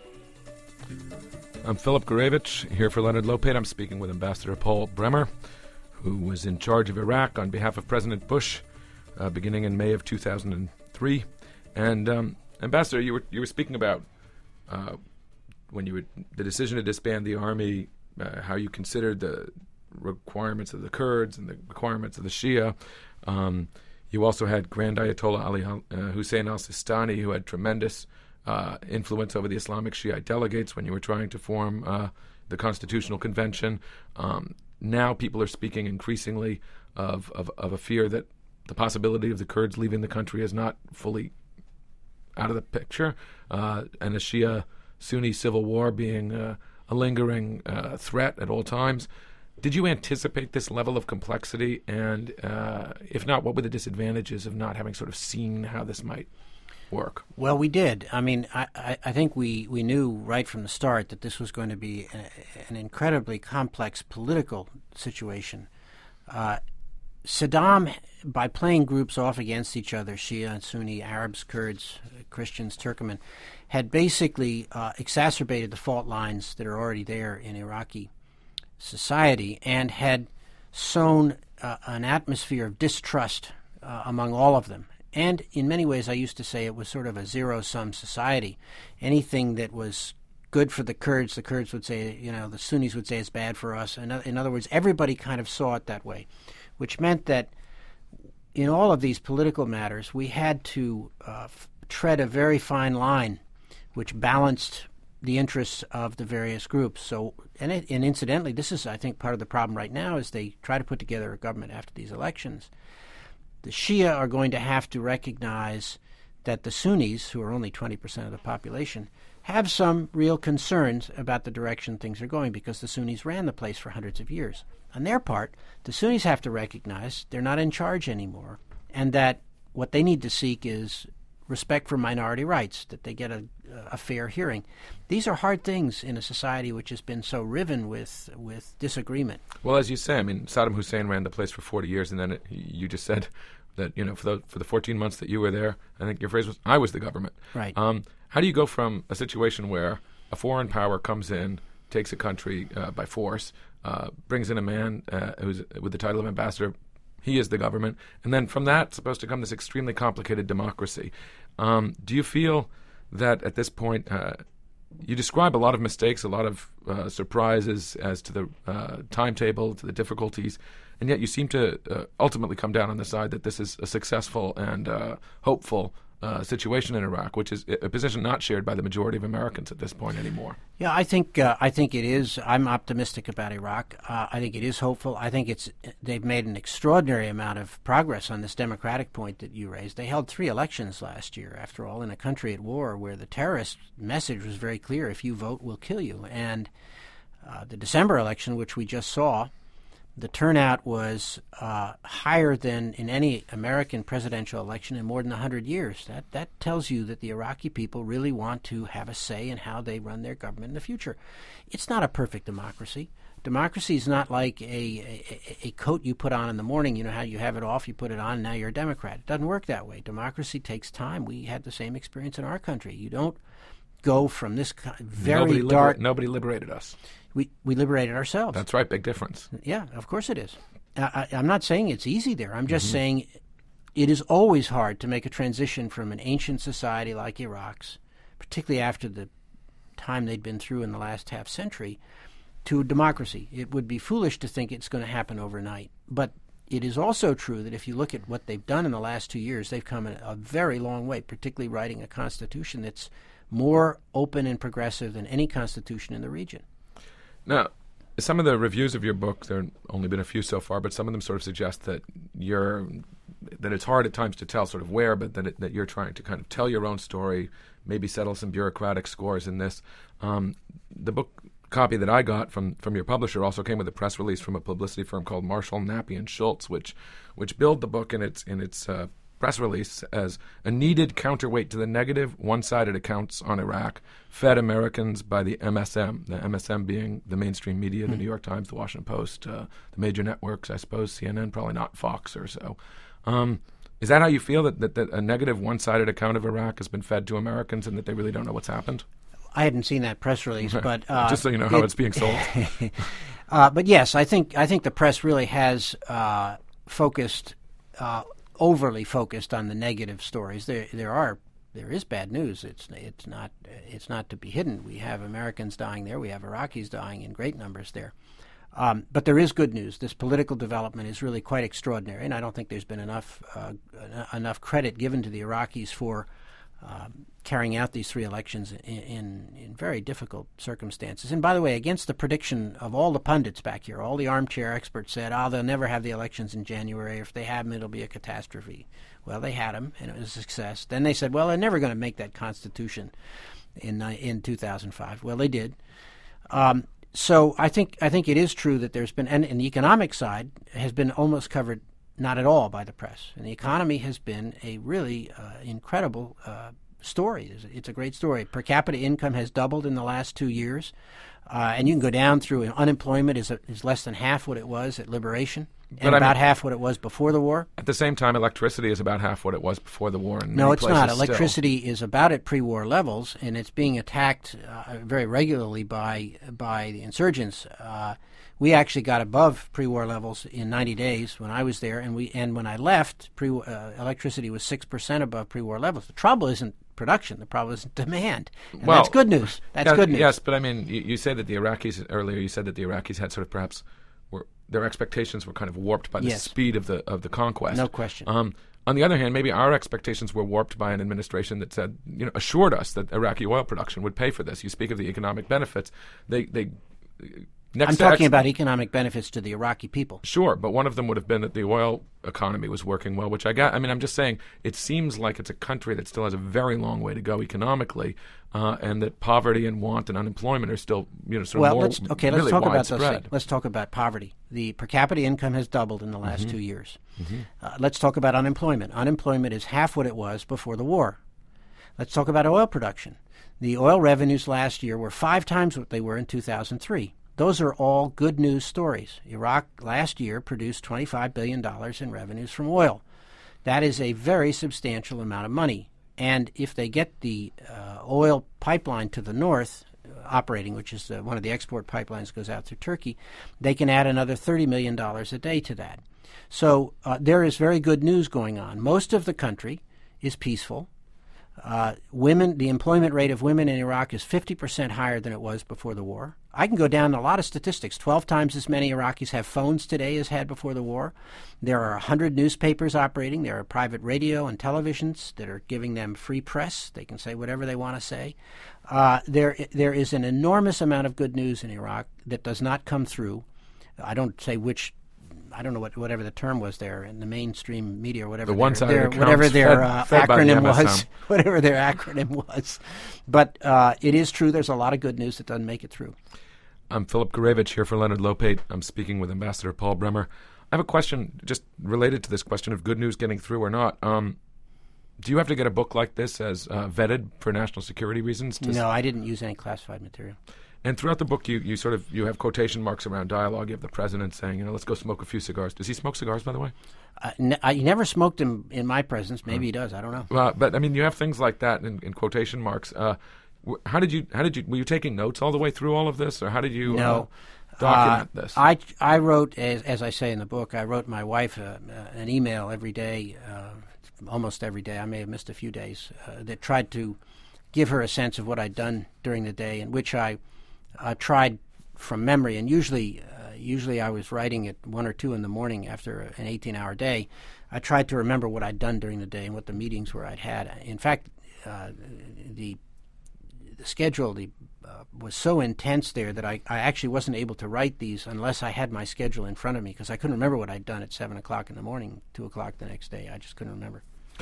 I'm Philip Gurevich, here for Leonard Lopate. I'm speaking with Ambassador Paul Bremer, who was in charge of Iraq on behalf of President Bush uh, beginning in May of two thousand three. And, um, Ambassador, you were you were speaking about uh, when you were, the decision to disband the army, uh, how you considered the requirements of the Kurds and the requirements of the Shia. Um, You also had Grand Ayatollah Ali uh, Hussein al-Sistani, who had tremendous uh, influence over the Islamic Shiite delegates when you were trying to form uh, the Constitutional Convention. Um, now people are speaking increasingly of, of, of a fear that the possibility of the Kurds leaving the country is not fully out of the picture, uh, and a Shia-Sunni civil war being uh, a lingering uh, threat at all times. Did you anticipate this level of complexity? And uh, if not, what were the disadvantages of not having sort of seen how this might work? Well, we did. I mean, I, I, I think we, we knew right from the start that this was going to be a, an incredibly complex political situation. Uh, Saddam, by playing groups off against each other, Shia and Sunni, Arabs, Kurds, Christians, Turkmen, had basically uh, exacerbated the fault lines that are already there in Iraqi society and had sown uh, an atmosphere of distrust uh, among all of them. And in many ways, I used to say it was sort of a zero-sum society. Anything that was good for the Kurds, the Kurds would say, you know, the Sunnis would say it's bad for us. In, in other words, everybody kind of saw it that way, which meant that in all of these political matters, we had to uh, f- tread a very fine line which balanced the interests of the various groups. So, and, it, and incidentally, this is, I think, part of the problem right now as they try to put together a government after these elections. The Shia are going to have to recognize that the Sunnis, who are only twenty percent of the population, have some real concerns about the direction things are going because the Sunnis ran the place for hundreds of years. On their part, the Sunnis have to recognize they're not in charge anymore and that what they need to seek is respect for minority rights, that they get a, a fair hearing. These are hard things in a society which has been so riven with with disagreement. Well, as you say, I mean, Saddam Hussein ran the place for forty years, and then it, you just said that, you know, for the, for the fourteen months that you were there, I think your phrase was, I was the government. Right. Um, how do you go from a situation where a foreign power comes in, takes a country uh, by force, uh, brings in a man uh, who's with the title of ambassador, he is the government, and then from that, it's supposed to come this extremely complicated democracy. Um, do you feel that at this point, uh, you describe a lot of mistakes, a lot of uh, surprises as to the uh, timetable, to the difficulties, and yet you seem to uh, ultimately come down on the side that this is a successful and uh, hopeful uh, situation in Iraq, which is a position not shared by the majority of Americans at this point anymore. Yeah, I think uh, I think it is. I'm optimistic about Iraq. Uh, I think it is hopeful. I think it's they've made an extraordinary amount of progress on this democratic point that you raised. They held three elections last year, after all, in a country at war where the terrorist message was very clear: if you vote, we'll kill you. And uh, the December election, which we just saw, the turnout was uh, higher than in any American presidential election in more than one hundred years. That that tells you that the Iraqi people really want to have a say in how they run their government in the future. It's not a perfect democracy. Democracy is not like a, a, a coat you put on in the morning. You know how you have it off, you put it on, and now you're a Democrat. It doesn't work that way. Democracy takes time. We had the same experience in our country. You don't go from this very nobody dark... Liber- nobody liberated us. We we liberated ourselves. That's right, big difference. Yeah, of course it is. I, I'm not saying it's easy there. I'm just mm-hmm. saying it is always hard to make a transition from an ancient society like Iraq's, particularly after the time they'd been through in the last half century, to democracy. It would be foolish to think it's going to happen overnight. But it is also true that if you look at what they've done in the last two years, they've come a, a very long way, particularly writing a constitution that's more open and progressive than any constitution in the region. Now, some of the reviews of your book, there have only been a few so far, but some of them sort of suggest that you're that it's hard at times to tell sort of where, but that it, that you're trying to kind of tell your own story, maybe settle some bureaucratic scores in this. Um, the book copy that I got from, from your publisher also came with a press release from a publicity firm called Marshall, Nappy and Schultz, which which billed the book in its in its uh, press release as a needed counterweight to the negative, one-sided accounts on Iraq fed Americans by the M S M, the M S M being the mainstream media, mm. the New York Times, the Washington Post, uh, the major networks, I suppose, C N N, probably not Fox or so. Um, is that how you feel, that, that, that a negative, one-sided account of Iraq has been fed to Americans and that they really don't know what's happened? I hadn't seen that press release, but uh, just so you know how it, it's being sold. uh, but yes, I think I think the press really has uh, focused, uh, overly focused on the negative stories. There there are there is bad news. It's it's not it's not to be hidden. We have Americans dying there. We have Iraqis dying in great numbers there. Um, but there is good news. This political development is really quite extraordinary, and I don't think there's been enough uh, enough credit given to the Iraqis for Uh, carrying out these three elections in, in, in very difficult circumstances. And by the way, against the prediction of all the pundits back here, all the armchair experts said, oh, they'll never have the elections in January. If they have them, it'll be a catastrophe. Well, they had them, and it was a success. Then they said, well, they're never going to make that Constitution in uh, in two thousand five. Well, they did. Um, so I think I think it is true that there's been, and, and the economic side has been almost covered not at all by the press. And the economy has been a really uh, incredible uh, story. It's, it's a great story. Per capita income has doubled in the last two years. Uh, and you can go down through, unemployment is, a, is less than half what it was at liberation, and but about I mean, half what it was before the war. At the same time, electricity is about half what it was before the war. In no, many it's not. still. Electricity is about at pre-war levels, and it's being attacked uh, very regularly by, by the insurgents. Uh, We actually got above pre-war levels in ninety days when I was there, and we and when I left, pre uh, electricity was six percent above pre-war levels. The trouble isn't production; the problem is demand, and well, that's good news. That's yeah, good news. Yes, but I mean, you, you say that the Iraqis earlier. You said that the Iraqis had sort of perhaps were their expectations were kind of warped by the yes. speed of the of the conquest. No question. Um, on the other hand, maybe our expectations were warped by an administration that said, you know, assured us that Iraqi oil production would pay for this. You speak of the economic benefits. They they. Next I'm talking ex- about economic benefits to the Iraqi people. Sure, but one of them would have been that the oil economy was working well, which I got. I mean, I'm just saying it seems like it's a country that still has a very long way to go economically, uh, and that poverty and want and unemployment are still, you know, sort well, of more let's, okay, let's really talk widespread. about those. Let's talk about poverty. The per capita income has doubled in the last mm-hmm. two years. Mm-hmm. Uh, let's talk about unemployment. Unemployment is half what it was before the war. Let's talk about oil production. The oil revenues last year were five times what they were in two thousand three. Those are all good news stories. Iraq last year produced twenty-five billion dollars in revenues from oil. That is a very substantial amount of money. And if they get the uh, oil pipeline to the north uh, operating, which is uh, one of the export pipelines goes out through Turkey, they can add another thirty million dollars a day to that. So uh, there is very good news going on. Most of the country is peaceful. Uh, women, the employment rate of women in Iraq is fifty percent higher than it was before the war. I can go down to a lot of statistics. twelve times as many Iraqis have phones today as had before the war. There are one hundred newspapers operating. There are private radio and televisions that are giving them free press. They can say whatever they want to say. Uh, there, there is an enormous amount of good news in Iraq that does not come through. I don't say which. I don't know what whatever the term was there in the mainstream media or whatever the one-sided their, accounts whatever their fed, uh, fed acronym by the was, whatever their acronym was. But uh, it is true. There's a lot of good news that doesn't make it through. I'm Philip Gurevich here for Leonard Lopate. I'm speaking with Ambassador Paul Bremer. I have a question just related to this question of good news getting through or not. Um, do you have to get a book like this as uh, vetted for national security reasons? To no, I didn't use any classified material. And throughout the book, you, you sort of you have quotation marks around dialogue. You have the president saying, you know, let's go smoke a few cigars. Does he smoke cigars, by the way? Uh, n- I never smoked them in my presence. Maybe uh, he does. I don't know. Uh, but I mean, you have things like that in, in quotation marks. Uh, wh- how did you? How did you? Were you taking notes all the way through all of this, or how did you no. uh, document uh, this? I I wrote, as, as I say in the book, I wrote my wife uh, uh, an email every day, uh, almost every day. I may have missed a few days uh, that tried to give her a sense of what I'd done during the day, in which I. I tried from memory, and usually uh, usually I was writing at one or two in the morning after an eighteen-hour day. I tried to remember what I'd done during the day and what the meetings were I'd had. In fact, uh, the the schedule the, uh, was so intense there that I, I actually wasn't able to write these unless I had my schedule in front of me, because I couldn't remember what I'd done at seven o'clock in the morning, two o'clock the next day. I just couldn't remember.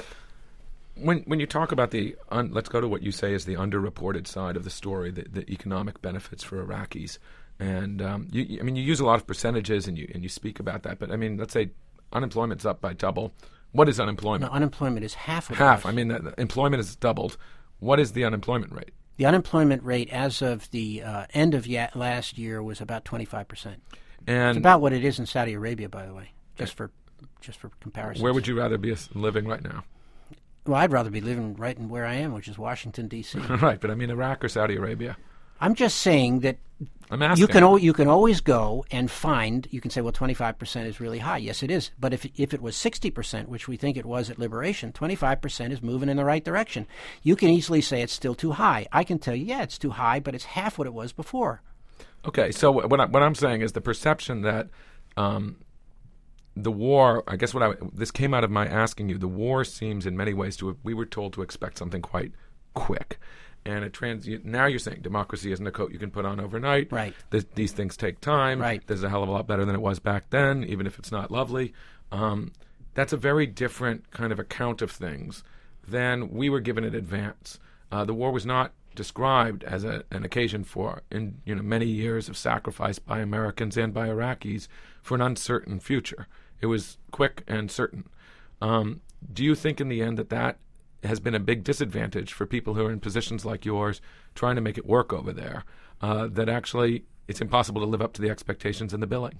When when you talk about the, un, let's go to what you say is the underreported side of the story, the, the economic benefits for Iraqis. And um, you, I mean, you use a lot of percentages and you and you speak about that. But I mean, let's say unemployment's up by double. What is unemployment? No, unemployment is half of half. it. I mean, the, the employment has doubled. What is the unemployment rate? The unemployment rate as of the uh, end of ya- last year was about twenty-five percent. And it's about what it is in Saudi Arabia, by the way, just for just for comparison. Where would you rather be living right now? Well, I'd rather be living right in where I am, which is Washington, D C Right, but I mean Iraq or Saudi Arabia? I'm just saying that I'm asking. you can al- you can always go and find, you can say, well, twenty-five percent is really high. Yes, it is. But if if it was sixty percent, which we think it was at Liberation, twenty-five percent is moving in the right direction. You can easily say it's still too high. I can tell you, yeah, it's too high, but it's half what it was before. Okay, so what, I, what I'm saying is the perception that um, the war, I guess what I, this came out of my asking you, the war seems in many ways to, we were told to expect something quite quick. And it trans, you, now you're saying democracy isn't a coat you can put on overnight. Right. This, these things take time. Right. This is a hell of a lot better than it was back then, even if it's not lovely. Um, that's a very different kind of account of things than we were given in advance. Uh, the war was not described as a, an occasion for, in you know, many years of sacrifice by Americans and by Iraqis for an uncertain future. It was quick and certain. Um, do you think in the end that that has been a big disadvantage for people who are in positions like yours trying to make it work over there, uh, that actually it's impossible to live up to the expectations in the billing?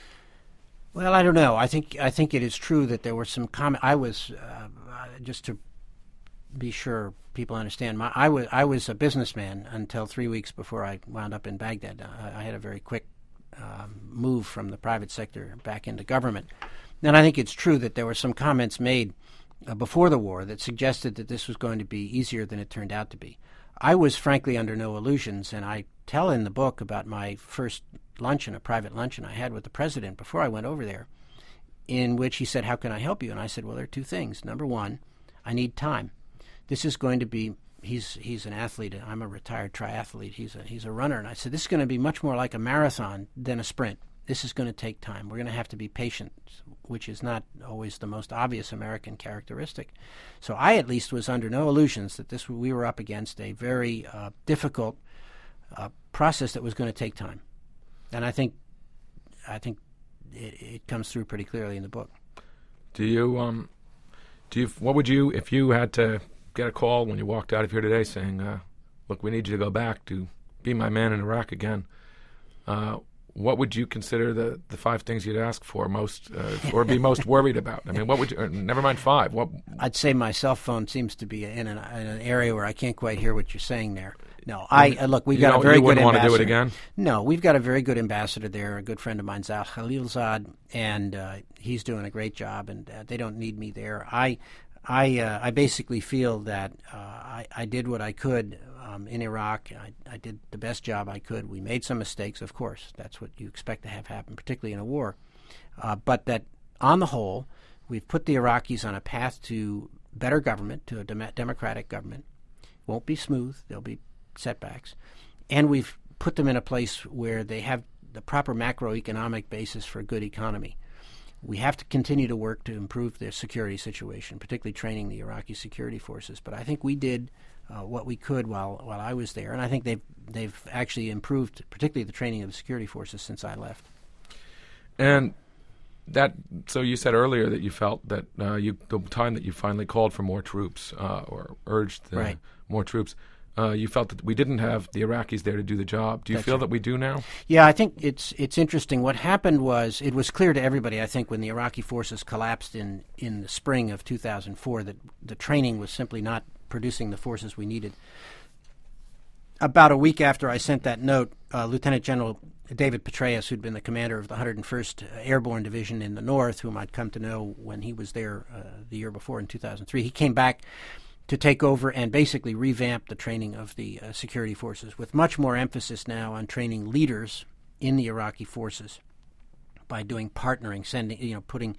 Well, I don't know. I think I think it is true that there were some comment. I was uh, just to be sure people understand. My, I was I was a businessman until three weeks before I wound up in Baghdad. I, I had a very quick um, move from the private sector back into government, and I think it's true that there were some comments made uh, before the war that suggested that this was going to be easier than it turned out to be. I was frankly under no illusions, and I tell in the book about my first luncheon, a private luncheon I had with the president before I went over there, in which he said, "How can I help you?" And I said, "Well, there are two things. Number one, I need time. This is going to be, he's he's an athlete. I'm a retired triathlete. He's a, he's a runner." And I said, "This is going to be much more like a marathon than a sprint. This is going to take time. We're going to have to be patient," which is not always the most obvious American characteristic. So I at least was under no illusions that this we were up against a very uh, difficult uh, process that was going to take time. And I think I think it, it comes through pretty clearly in the book. Do you um, do you what would you, if you had to get a call when you walked out of here today saying, uh, "Look, we need you to go back to be my man in Iraq again," uh, what would you consider the, the five things you'd ask for most, uh, or be most worried about? I mean, what would you? Or never mind five. What? I'd say my cell phone seems to be in an, in an area where I can't quite hear what you're saying there. No, I uh, look. We've you got a very you good wouldn't ambassador. want to do it again? No, we've got a very good ambassador there. A good friend of mine, Zal Khalilzad, and uh, he's doing a great job. And uh, they don't need me there. I, I, uh, I basically feel that uh, I, I did what I could um, in Iraq. I, I did the best job I could. We made some mistakes, of course. That's what you expect to have happen, particularly in a war. Uh, but that, on the whole, we've put the Iraqis on a path to better government, to a dem- democratic government. Won't be smooth. There'll be setbacks, and we've put them in a place where they have the proper macroeconomic basis for a good economy. We have to continue to work to improve their security situation, particularly training the Iraqi security forces. But I think we did uh, what we could while while I was there, and I think they've they've actually improved, particularly the training of the security forces since I left. And that, so you said earlier that you felt that uh, you the time that you finally called for more troops uh, or urged uh, right. more troops. Uh, you felt that we didn't have the Iraqis there to do the job. Do you That's feel right. that we do now? Yeah, I think it's it's interesting. What happened was, it was clear to everybody, I think, when the Iraqi forces collapsed in, in the spring of two thousand four, that the training was simply not producing the forces we needed. About a week after I sent that note, uh, Lieutenant General David Petraeus, who'd been the commander of the one hundred first Airborne Division in the North, whom I'd come to know when he was there uh, the year before in two thousand three, he came back to take over and basically revamp the training of the uh, security forces, with much more emphasis now on training leaders in the Iraqi forces by doing partnering, sending, you know, putting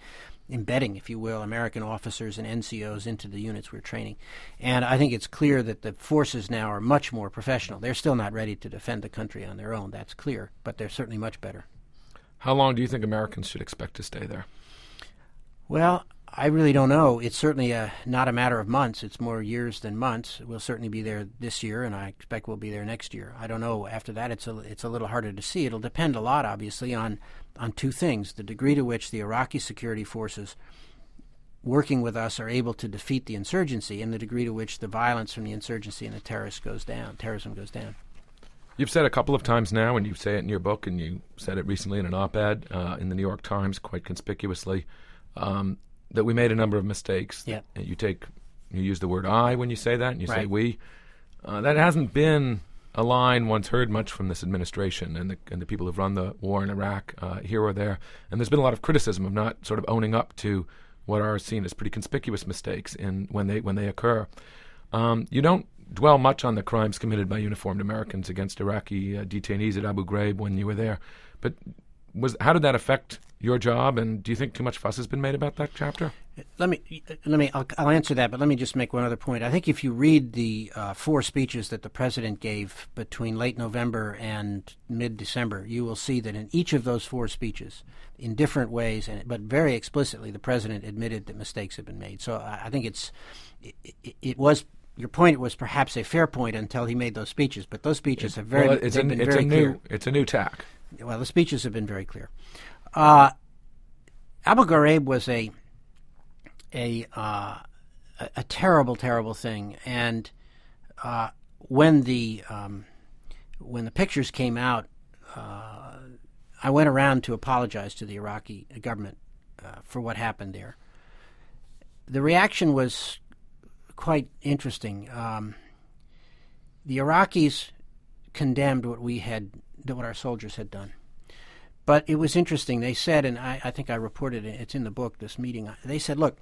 embedding, if you will, American officers and N C Os into the units we're training. And I think it's clear that the forces now are much more professional. They're still not ready to defend the country on their own, that's clear, but they're certainly much better. How long do you think Americans should expect to stay there? Well, I really don't know. It's certainly a, not a matter of months. It's more years than months. We'll certainly be there this year, and I expect we'll be there next year. I don't know. After that, it's a, it's a little harder to see. It'll depend a lot, obviously, on, on two things: the degree to which the Iraqi security forces working with us are able to defeat the insurgency, and the degree to which the violence from the insurgency and the terrorists goes down, terrorism goes down. You've said a couple of times now, and you say it in your book, and you said it recently in an op-ed uh, in the New York Times, quite conspicuously, um, that we made a number of mistakes. Yeah. You take, you use the word "I" when you say that, and you right. say "we." Uh, that hasn't been a line once heard much from this administration and the, and the people who've run the war in Iraq uh, here or there. And there's been a lot of criticism of not sort of owning up to what are seen as pretty conspicuous mistakes in when they when they occur. Um, you don't dwell much on the crimes committed by uniformed Americans against Iraqi uh, detainees at Abu Ghraib when you were there, but was how did that affect your job? And do you think too much fuss has been made about that chapter? Let me let me. I'll, I'll answer that, but let me just make one other point. I think if you read the uh, four speeches that the president gave between late November and mid-December, you will see that in each of those four speeches, in different ways, and but very explicitly, the president admitted that mistakes had been made. So I, I think it's it, it, it was. Your point was perhaps a fair point until he made those speeches, but those speeches have very well, it's they've a, been it's very a clear. new it's a new tack. Well, the speeches have been very clear. Uh, Abu Ghraib was a a, uh, a a terrible, terrible thing, and uh, when the um, when the pictures came out, uh, I went around to apologize to the Iraqi government uh, for what happened there. The reaction was quite interesting. Um, the Iraqis condemned what we had, what our soldiers had done. But it was interesting. They said, and I, I think I reported it, it's in the book, this meeting, they said, look,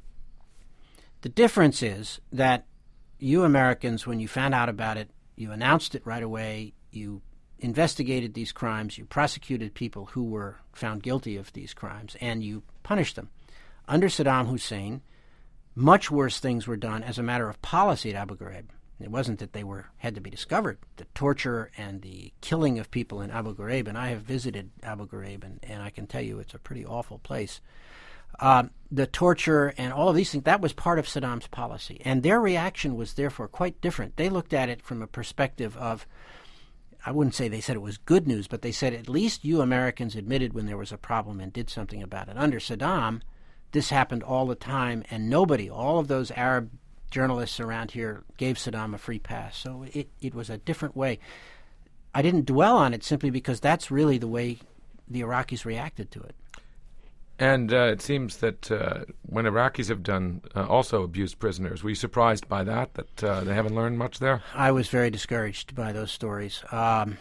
the difference is that you Americans, when you found out about it, you announced it right away, you investigated these crimes, you prosecuted people who were found guilty of these crimes, and you punished them. Under Saddam Hussein, much worse things were done as a matter of policy at Abu Ghraib. It wasn't that they were had to be discovered. The torture and the killing of people in Abu Ghraib, and I have visited Abu Ghraib, and, and I can tell you it's a pretty awful place. Um, the torture and all of these things, that was part of Saddam's policy. And their reaction was therefore quite different. They looked at it from a perspective of, I wouldn't say they said it was good news, but they said at least you Americans admitted when there was a problem and did something about it. Under Saddam, this happened all the time, and nobody, all of those Arab journalists around here gave Saddam a free pass. So it, it was a different way. I didn't dwell on it simply because that's really the way the Iraqis reacted to it. And uh, it seems that uh, when Iraqis have done uh, also abused prisoners, were you surprised by that, that uh, they haven't learned much there? I was very discouraged by those stories. Um,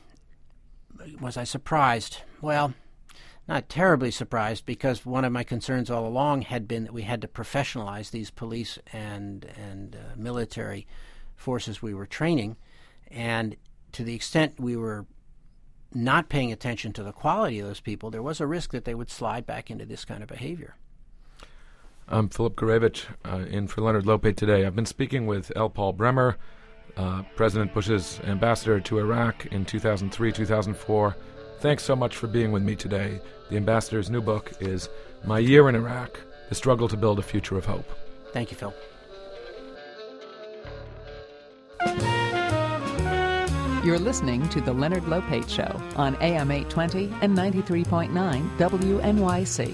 was I surprised? Well, not terribly surprised, because one of my concerns all along had been that we had to professionalize these police and and uh, military forces we were training, and to the extent we were not paying attention to the quality of those people, there was a risk that they would slide back into this kind of behavior. I'm Philip Gurevich, uh, in for Leonard Lopate today. I've been speaking with L. Paul Bremer, uh, President Bush's ambassador to Iraq in two thousand three, two thousand four. Thanks so much for being with me today. The ambassador's new book is My Year in Iraq, The Struggle to Build a Future of Hope. Thank you, Phil. You're listening to The Leonard Lopate Show on A M eight twenty and ninety-three point nine W N Y C.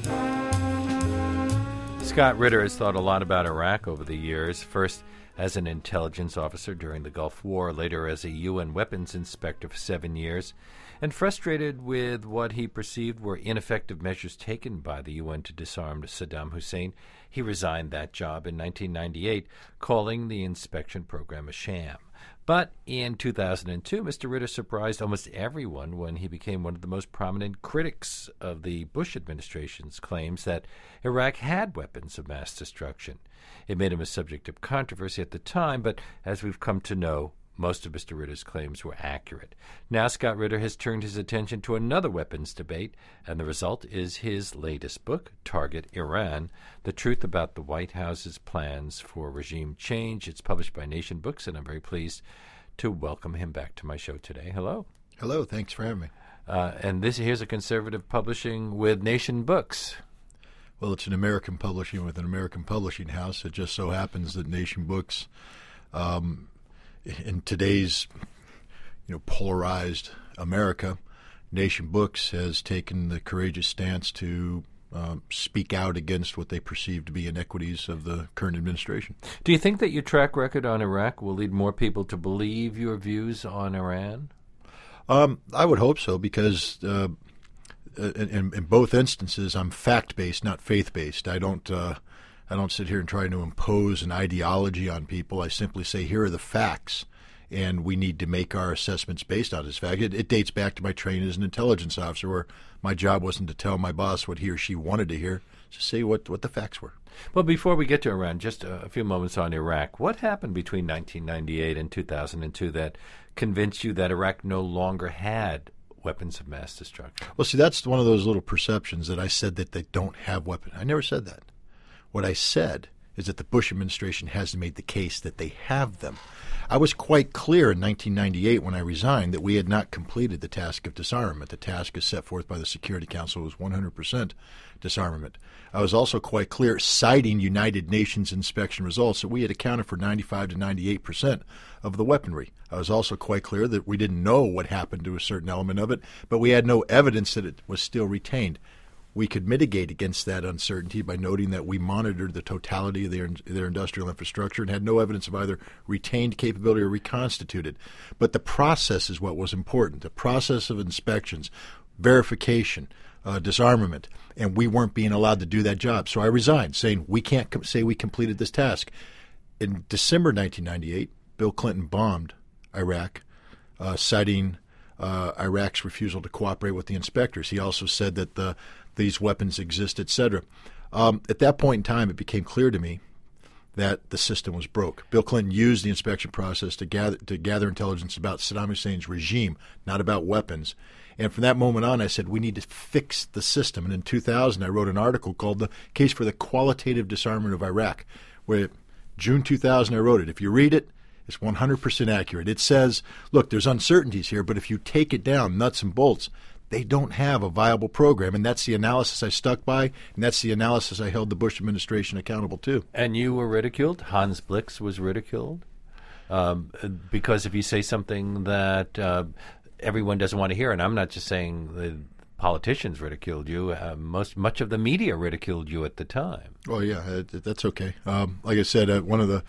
Scott Ritter has thought a lot about Iraq over the years, first as an intelligence officer during the Gulf War, later as a U N weapons inspector for seven years. And frustrated with what he perceived were ineffective measures taken by the U N to disarm Saddam Hussein, he resigned that job in nineteen ninety-eight, calling the inspection program a sham. But in two thousand two, Mister Ritter surprised almost everyone when he became one of the most prominent critics of the Bush administration's claims that Iraq had weapons of mass destruction. It made him a subject of controversy at the time, but as we've come to know, most of Mister Ritter's claims were accurate. Now Scott Ritter has turned his attention to another weapons debate, and the result is his latest book, Target Iran, The Truth About the White House's Plans for Regime Change. It's published by Nation Books, and I'm very pleased to welcome him back to my show today. Hello. Hello. Thanks for having me. Uh, and this here's a conservative publishing with Nation Books. Well, it's an American publishing with an American publishing house. It just so happens that Nation Books, um, in today's, you know, polarized America, Nation Books has taken the courageous stance to um, speak out against what they perceive to be inequities of the current administration. Do you think that your track record on Iraq will lead more people to believe your views on Iran? Um, I would hope so, because uh, in, in both instances, I'm fact-based, not faith-based. I don't. Uh, I don't sit here and try to impose an ideology on people. I simply say, here are the facts, and we need to make our assessments based on this fact. It, it dates back to my training as an intelligence officer, where my job wasn't to tell my boss what he or she wanted to hear, just say what, what the facts were. Well, before we get to Iran, just a, a few moments on Iraq. What happened between nineteen ninety-eight and two thousand two that convinced you that Iraq no longer had weapons of mass destruction? Well, see, that's one of those little perceptions that I said that they don't have weapons. I never said that. What I said is that the Bush administration hasn't made the case that they have them. I was quite clear in nineteen ninety-eight when I resigned that we had not completed the task of disarmament. The task as set forth by the Security Council was one hundred percent disarmament. I was also quite clear, citing United Nations inspection results, that we had accounted for ninety-five to ninety-eight percent of the weaponry. I was also quite clear that we didn't know what happened to a certain element of it, but we had no evidence that it was still retained. We could mitigate against that uncertainty by noting that we monitored the totality of their, their industrial infrastructure and had no evidence of either retained capability or reconstituted. But the process is what was important, the process of inspections, verification, uh, disarmament, and we weren't being allowed to do that job. So I resigned, saying we can't com- say we completed this task. In December nineteen ninety-eight, Bill Clinton bombed Iraq, uh, citing uh, Iraq's refusal to cooperate with the inspectors. He also said that the these weapons exist, et cetera. Um, at that point in time, it became clear to me that the system was broke. Bill Clinton used the inspection process to gather to gather intelligence about Saddam Hussein's regime, not about weapons. And from that moment on, I said, we need to fix the system. And in two thousand, I wrote an article called The Case for the Qualitative Disarmament of Iraq, where June two thousand, I wrote it. If you read it, it's one hundred percent accurate. It says, look, there's uncertainties here, but if you take it down, nuts and bolts, they don't have a viable program, and that's the analysis I stuck by, and that's the analysis I held the Bush administration accountable to. And you were ridiculed? Hans Blix was ridiculed? Um, because if you say something that uh, everyone doesn't want to hear, and I'm not just saying the politicians ridiculed you, uh, most much of the media ridiculed you at the time. Oh, yeah, uh, that's okay. Um, like I said, uh, one of the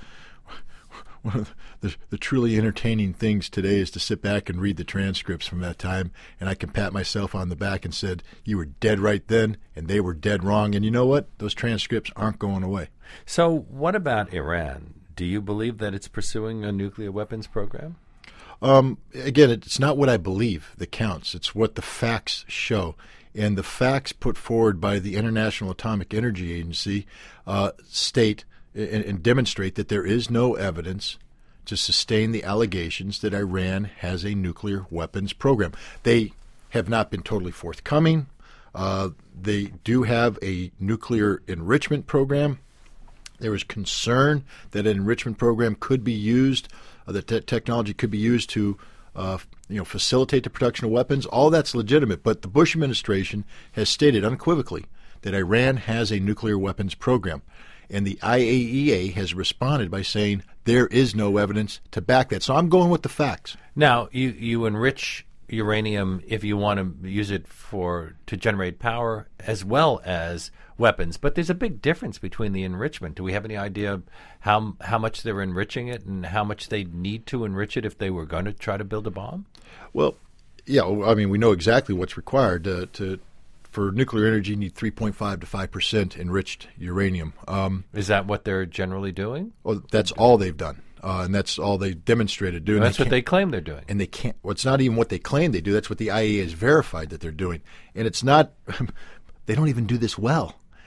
One of the, the truly entertaining things today is to sit back and read the transcripts from that time, and I can pat myself on the back and said, you were dead right then, and they were dead wrong. And you know what? Those transcripts aren't going away. So what about Iran? Do you believe that it's pursuing a nuclear weapons program? Um, again, it's not what I believe that counts. It's what the facts show. And the facts put forward by the International Atomic Energy Agency uh, state and, and demonstrate that there is no evidence to sustain the allegations that Iran has a nuclear weapons program. They have not been totally forthcoming. Uh, they do have a nuclear enrichment program. There is concern that an enrichment program could be used, uh, that te- technology could be used to uh, you know, facilitate the production of weapons. All that's legitimate, but the Bush administration has stated unequivocally that Iran has a nuclear weapons program. And the I A E A has responded by saying there is no evidence to back that. So I'm going with the facts. Now, you, you enrich uranium if you want to use it for to generate power as well as weapons. But there's a big difference between the enrichment. Do we have any idea how how much they're enriching it and how much they need to enrich it if they were going to try to build a bomb? Well, yeah, I mean, we know exactly what's required to, to for nuclear energy. You need three point five to five percent enriched uranium. Um, Is that what they're generally doing? Well, that's all they've done. Uh, and that's all they demonstrated doing. Well, that's they what they claim they're doing. And they can't. Well, it's not even what they claim they do. That's what the I A E A has verified that they're doing. And it's not. They don't even do this well. I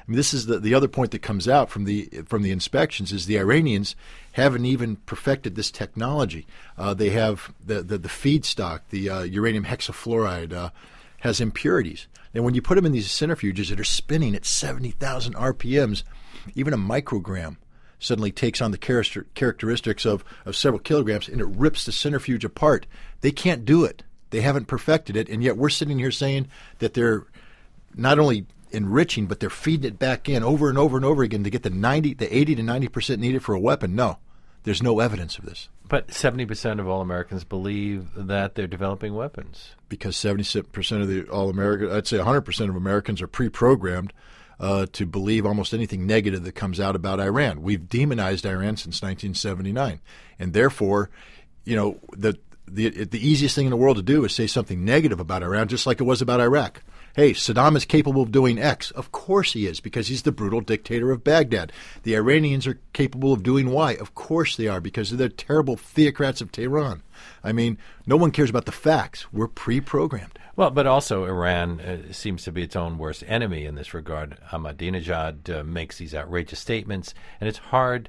mean, this is the, the other point that comes out from the from the inspections is the Iranians haven't even perfected this technology. Uh, they have the, the, the feedstock, the uh, uranium hexafluoride, uh, has impurities. And when you put them in these centrifuges that are spinning at seventy thousand R P Ms, even a microgram suddenly takes on the character, characteristics of, of several kilograms, and it rips the centrifuge apart. They can't do it. They haven't perfected it, and yet we're sitting here saying that they're not only enriching, but they're feeding it back in over and over and over again to get the ninety, the eighty to ninety percent needed for a weapon. No, there's no evidence of this. But seventy percent of all Americans believe that they're developing weapons. Because seventy percent of the all American, I'd say one hundred percent of Americans are pre-programmed uh, to believe almost anything negative that comes out about Iran. We've demonized Iran since nineteen seventy-nine, and therefore, you know, the the the easiest thing in the world to do is say something negative about Iran, just like it was about Iraq. Hey, Saddam is capable of doing X. Of course he is, because he's the brutal dictator of Baghdad. The Iranians are capable of doing Y. Of course they are, because they're terrible theocrats of Tehran. I mean, no one cares about the facts. We're pre-programmed. Well, but also Iran uh, seems to be its own worst enemy in this regard. Ahmadinejad uh, makes these outrageous statements, and it's hard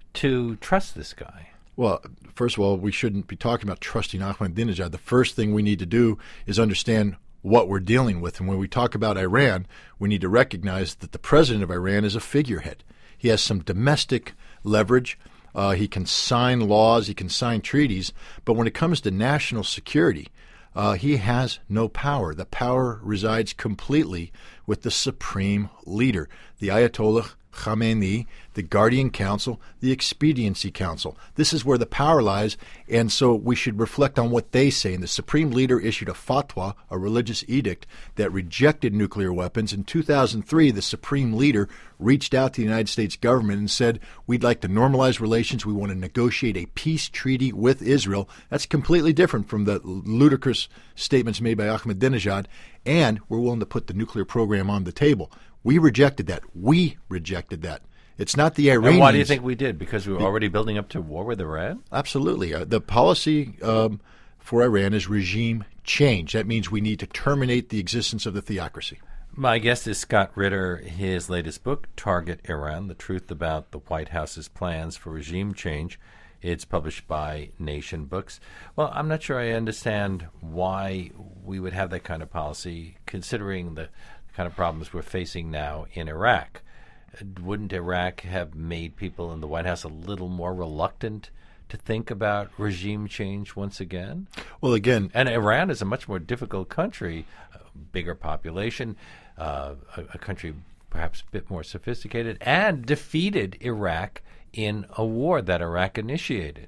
to trust this guy. Well, first of all, we shouldn't be talking about trusting Ahmadinejad. The first thing we need to do is understand what we're dealing with. And when we talk about Iran, we need to recognize that the president of Iran is a figurehead. He has some domestic leverage. Uh, he can sign laws. He can sign treaties. But when it comes to national security, uh, he has no power. The power resides completely with the supreme leader, the Ayatollah Khamenei, the Guardian Council, the Expediency Council. This is where the power lies, and so we should reflect on what they say. And the Supreme Leader issued a fatwa, a religious edict, that rejected nuclear weapons. In two thousand three, the Supreme Leader reached out to the United States government and said, we'd like to normalize relations. We want to negotiate a peace treaty with Israel. That's completely different from the ludicrous statements made by Ahmadinejad, and we're willing to put the nuclear program on the table. We rejected that. We rejected that. It's not the Iranians. And why do you think we did? Because we were already building up to war with Iran? Absolutely. Uh, the policy um, for Iran is regime change. That means we need to terminate the existence of the theocracy. My guest is Scott Ritter. His latest book, Target Iran, The Truth About the White House's Plans for Regime Change. It's published by Nation Books. Well, I'm not sure I understand why we would have that kind of policy, considering the kind of problems we're facing now in Iraq. Wouldn't Iraq have made people in the White House a little more reluctant to think about regime change once again? Well, again... And Iran is a much more difficult country, a bigger population, uh, a, a country perhaps a bit more sophisticated, and defeated Iraq in a war that Iraq initiated.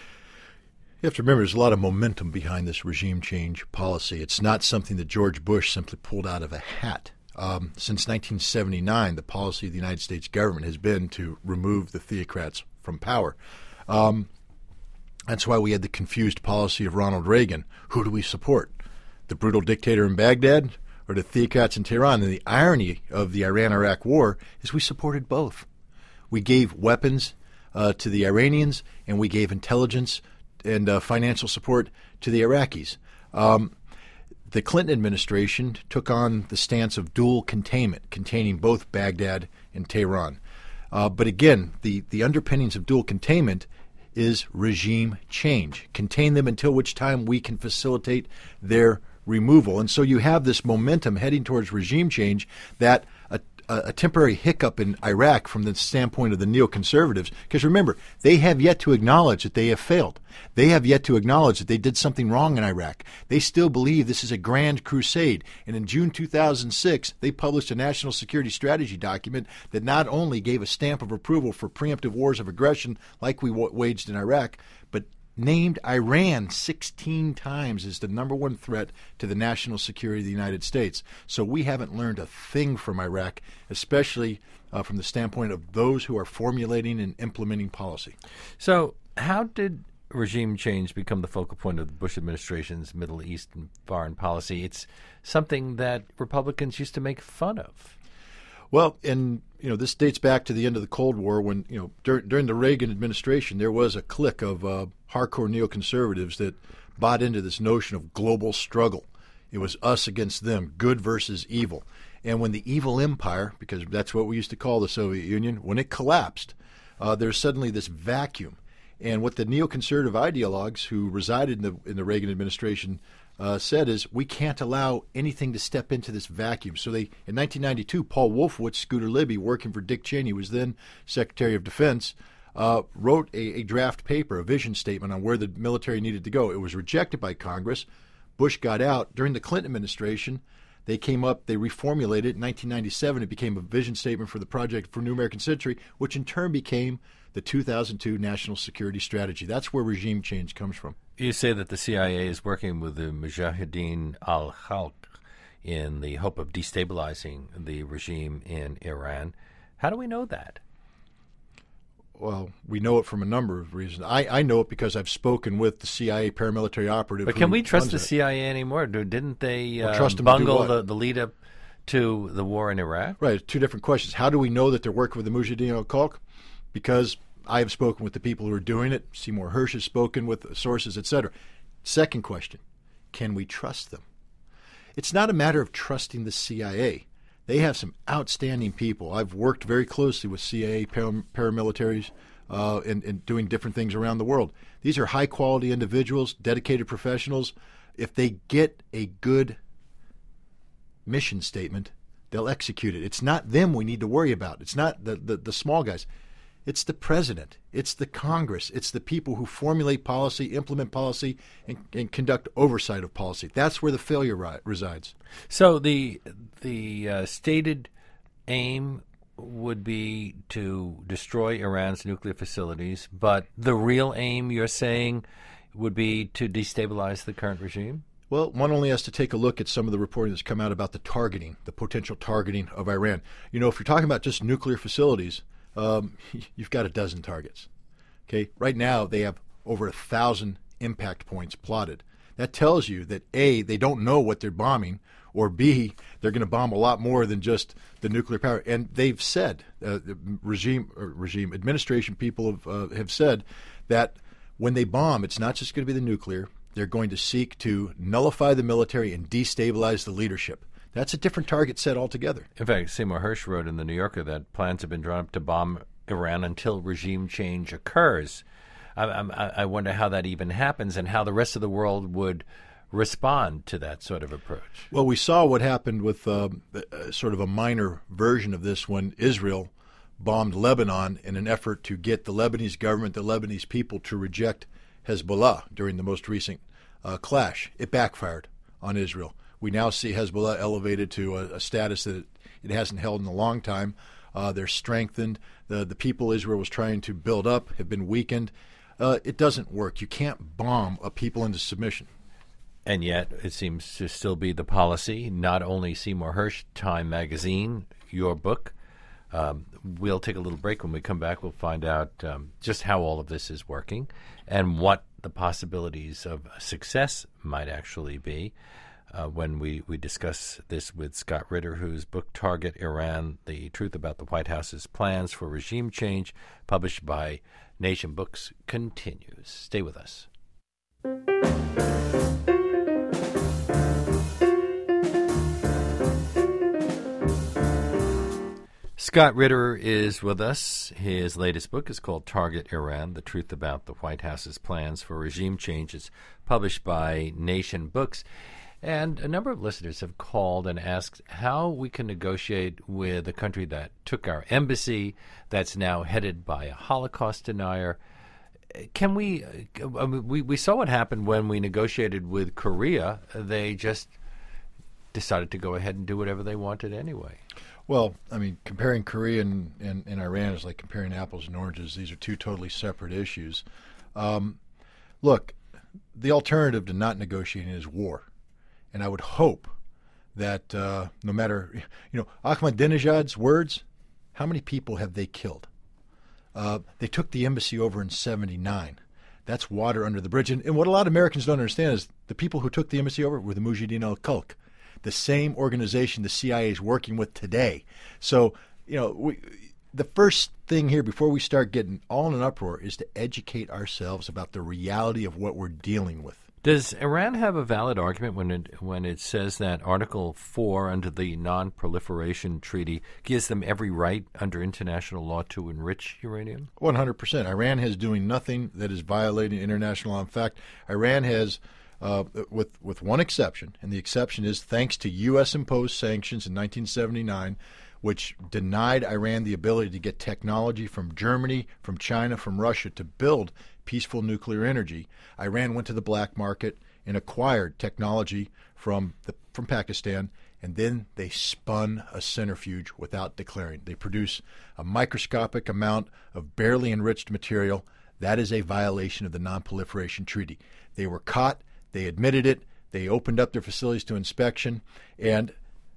You have to remember there's a lot of momentum behind this regime change policy. It's not something that George Bush simply pulled out of a hat. Um, since nineteen seventy-nine, the policy of the United States government has been to remove the theocrats from power. Um, that's why we had the confused policy of Ronald Reagan. Who do we support? The brutal dictator in Baghdad or the theocrats in Tehran? And the irony of the Iran-Iraq war is we supported both. We gave weapons uh, to the Iranians, and we gave intelligence and uh, financial support to the Iraqis. Um, the Clinton administration took on the stance of dual containment, containing both Baghdad and Tehran. Uh, but again, the, the underpinnings of dual containment is regime change. Contain them until which time we can facilitate their removal. And so you have this momentum heading towards regime change that a a temporary hiccup in Iraq from the standpoint of the neoconservatives, because remember, they have yet to acknowledge that they have failed. They have yet to acknowledge that they did something wrong in Iraq. They still believe this is a grand crusade. And in June two thousand six, they published a national security strategy document that not only gave a stamp of approval for preemptive wars of aggression like we w- waged in Iraq, but named Iran sixteen times as the number one threat to the national security of the United States. So we haven't learned a thing from Iraq, especially uh, from the standpoint of those who are formulating and implementing policy. So how did regime change become the focal point of the Bush administration's Middle East and foreign policy? It's something that Republicans used to make fun of. Well, and you know, this dates back to the end of the Cold War when, you know, dur- during the Reagan administration, there was a clique of uh, hardcore neoconservatives that bought into this notion of global struggle. It was us against them, good versus evil. And when the evil empire, because that's what we used to call the Soviet Union, when it collapsed, uh, there's suddenly this vacuum. And what the neoconservative ideologues who resided in the in the Reagan administration uh, said is, we can't allow anything to step into this vacuum. So they, in nineteen ninety-two, Paul Wolfowitz, Scooter Libby, working for Dick Cheney, who was then Secretary of Defense, uh, wrote a, a draft paper, a vision statement on where the military needed to go. It was rejected by Congress. Bush got out. During the Clinton administration, they came up, they reformulated it. In nineteen ninety-seven, it became a vision statement for the Project for New American Century, which in turn became the two thousand two National Security Strategy. That's where regime change comes from. You say that the C I A is working with the Mujahideen al-Khalq in the hope of destabilizing the regime in Iran. How do we know that? Well, we know it from a number of reasons. I, I know it because I've spoken with the C I A paramilitary operative. But can we trust the C I A anymore? Didn't they well, uh, trust them to do bungle what? the, the lead up to the war in Iraq? Right. Two different questions. How do we know that they're working with the Mujahideen al-Khalq? Because I have spoken with the people who are doing it. Seymour Hersh has spoken with sources, et cetera. Second question, can we trust them? It's not a matter of trusting the C I A. They have some outstanding people. I've worked very closely with C I A param- paramilitaries uh, and, and doing different things around the world. These are high-quality individuals, dedicated professionals. If they get a good mission statement, they'll execute it. It's not them we need to worry about. It's not the, the, the small guys. It's the president. It's the Congress. It's the people who formulate policy, implement policy, and, and conduct oversight of policy. That's where the failure ri- resides. So the the uh, stated aim would be to destroy Iran's nuclear facilities, but the real aim, you're saying, would be to destabilize the current regime? Well, one only has to take a look at some of the reporting that's come out about the targeting, the potential targeting of Iran. You know, if you're talking about just nuclear facilities, Um, you've got a dozen targets. Okay, right now they have over a thousand impact points plotted. That tells you that A, they don't know what they're bombing, or B, they're going to bomb a lot more than just the nuclear power. And they've said, uh, the regime or regime administration people have uh, have said that when they bomb, it's not just going to be the nuclear. They're going to seek to nullify the military and destabilize the leadership. That's a different target set altogether. In fact, Seymour Hersh wrote in the New Yorker that plans have been drawn up to bomb Iran until regime change occurs. I, I, I wonder how that even happens and how the rest of the world would respond to that sort of approach. Well, we saw what happened with uh, uh, sort of a minor version of this when Israel bombed Lebanon in an effort to get the Lebanese government, the Lebanese people, to reject Hezbollah during the most recent uh, clash. It backfired on Israel. We now see Hezbollah elevated to a, a status that it, it hasn't held in a long time. Uh, they're strengthened. The the people Israel was trying to build up have been weakened. Uh, it doesn't work. You can't bomb a people into submission. And yet it seems to still be the policy, not only Seymour Hersh, Time Magazine, your book. Um, we'll take a little break. When we come back, we'll find out um, just how all of this is working and what the possibilities of success might actually be. Uh, when we, we discuss this with Scott Ritter, whose book Target Iran, The Truth About the White House's Plans for Regime Change, published by Nation Books, continues. Stay with us. Scott Ritter is with us. His latest book is called Target Iran, The Truth About the White House's Plans for Regime Change. It's published by Nation Books. And a number of listeners have called and asked how we can negotiate with a country that took our embassy, that's now headed by a Holocaust denier. Can we, I mean, we, we saw what happened when we negotiated with Korea. They just decided to go ahead and do whatever they wanted anyway. Well, I mean, comparing Korea and, and, and Iran is like comparing apples and oranges. These are two totally separate issues. Um, look, the alternative to not negotiating is war. And I would hope that uh, no matter, you know, Ahmadinejad's words, how many people have they killed? Uh, they took the embassy over in seventy-nine. That's water under the bridge. And, and what a lot of Americans don't understand is the people who took the embassy over were the Mujahideen al-Khalq, the same organization the C I A is working with today. So, you know, we, the first thing here before we start getting all in an uproar is to educate ourselves about the reality of what we're dealing with. Does Iran have a valid argument when it when it says that Article four under the Non-Proliferation Treaty gives them every right under international law to enrich uranium? one hundred percent. Iran has doing nothing that is violating international law. In fact, Iran has, uh, with with one exception, and the exception is thanks to U S imposed sanctions in nineteen seventy-nine, which denied Iran the ability to get technology from Germany, from China, from Russia to build peaceful nuclear energy. Iran went to the black market and acquired technology from the, from Pakistan, and then they spun a centrifuge without declaring. They produce a microscopic amount of barely enriched material. That is a violation of the Non-Proliferation Treaty. They were caught. They admitted it. They opened up their facilities to inspection, and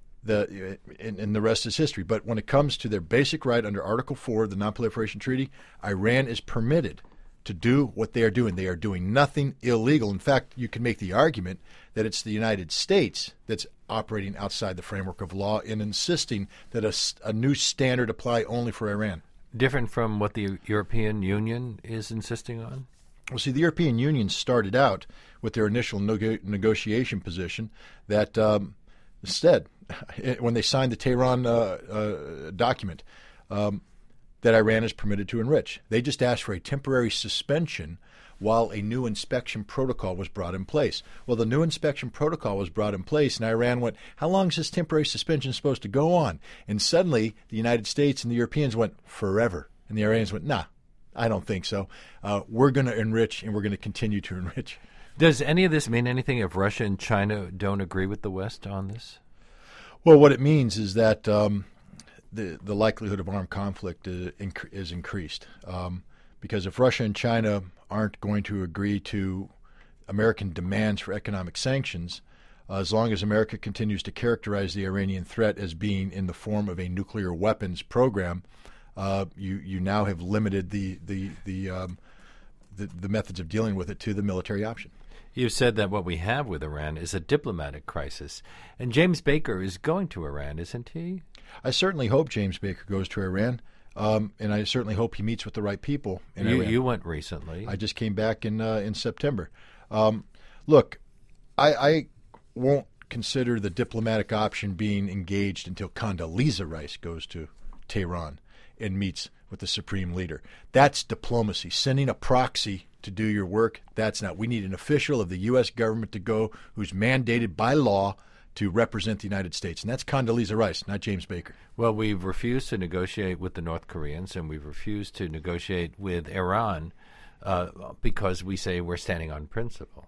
the and, and the rest is history. But when it comes to their basic right under Article four of the Non-Proliferation Treaty, Iran is permitted to do what they are doing. They are doing nothing illegal. In fact, you can make the argument that it's the United States that's operating outside the framework of law and insisting that a, a new standard apply only for Iran. Different from what the European Union is insisting on? Well, see, the European Union started out with their initial nego- negotiation position that um, instead, when they signed the Tehran uh, uh, document, um, that Iran is permitted to enrich. They just asked for a temporary suspension while a new inspection protocol was brought in place. Well, the new inspection protocol was brought in place, and Iran went, how long is this temporary suspension supposed to go on? And suddenly, the United States and the Europeans went, forever. And the Iranians went, nah, I don't think so. Uh, we're going to enrich, and we're going to continue to enrich. Does any of this mean anything if Russia and China don't agree with the West on this? Well, what it means is that um, the the likelihood of armed conflict is, inc- is increased. Um, because if Russia and China aren't going to agree to American demands for economic sanctions, uh, as long as America continues to characterize the Iranian threat as being in the form of a nuclear weapons program, uh, you you now have limited the the the, um, the the methods of dealing with it to the military option. You've said that what we have with Iran is a diplomatic crisis. And James Baker is going to Iran, isn't he? I certainly hope James Baker goes to Iran, um, and I certainly hope he meets with the right people in you, Iran. You went recently. I just came back in uh, in September. Um, look, I, I won't consider the diplomatic option being engaged until Condoleezza Rice goes to Tehran and meets with the supreme leader. That's diplomacy, sending a proxy to do your work. That's not. We need an official of the U S government to go who's mandated by law to represent the United States, and that's Condoleezza Rice, not James Baker. Well, we've refused to negotiate with the North Koreans, and we've refused to negotiate with Iran uh, because we say we're standing on principle.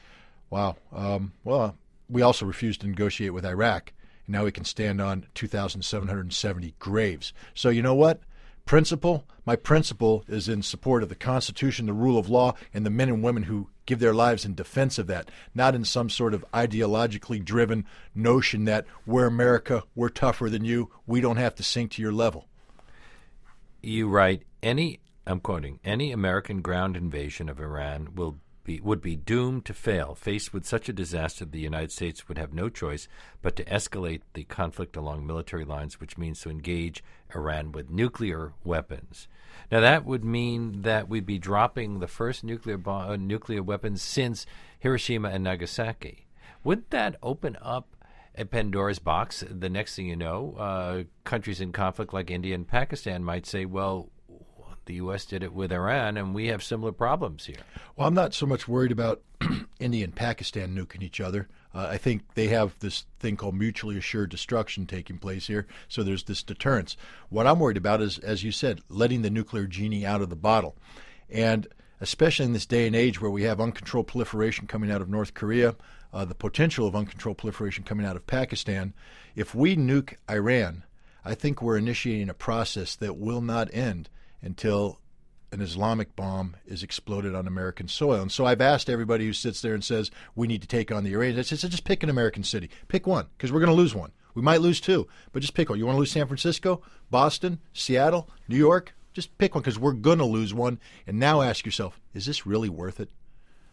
Wow. Um, well, we also refused to negotiate with Iraq, and now we can stand on two thousand seven hundred seventy graves. So you know what? Principle, my principle is in support of the Constitution, the rule of law, and the men and women who give their lives in defense of that, not in some sort of ideologically driven notion that we're America, we're tougher than you, we don't have to sink to your level. You write, any, I'm quoting, any American ground invasion of Iran will be, would be doomed to fail. Faced with such a disaster, the United States would have no choice but to escalate the conflict along military lines, which means to engage Iran with nuclear weapons. Now, that would mean that we'd be dropping the first nuclear bomb, uh, nuclear weapons since Hiroshima and Nagasaki. Wouldn't that open up a Pandora's box? The next thing you know, uh, countries in conflict like India and Pakistan might say, well, the U S did it with Iran, and we have similar problems here. Well, I'm not so much worried about India and Pakistan nuking each other. Uh, I think they have this thing called mutually assured destruction taking place here, so there's this deterrence. What I'm worried about is, as you said, letting the nuclear genie out of the bottle. And especially in this day and age where we have uncontrolled proliferation coming out of North Korea, uh, the potential of uncontrolled proliferation coming out of Pakistan, if we nuke Iran, I think we're initiating a process that will not end until an Islamic bomb is exploded on American soil. And so I've asked everybody who sits there and says, we need to take on the Iranians, I said, just pick an American city. Pick one, because we're going to lose one. We might lose two, but just pick one. You want to lose San Francisco, Boston, Seattle, New York? Just pick one, because we're going to lose one. And now ask yourself, is this really worth it?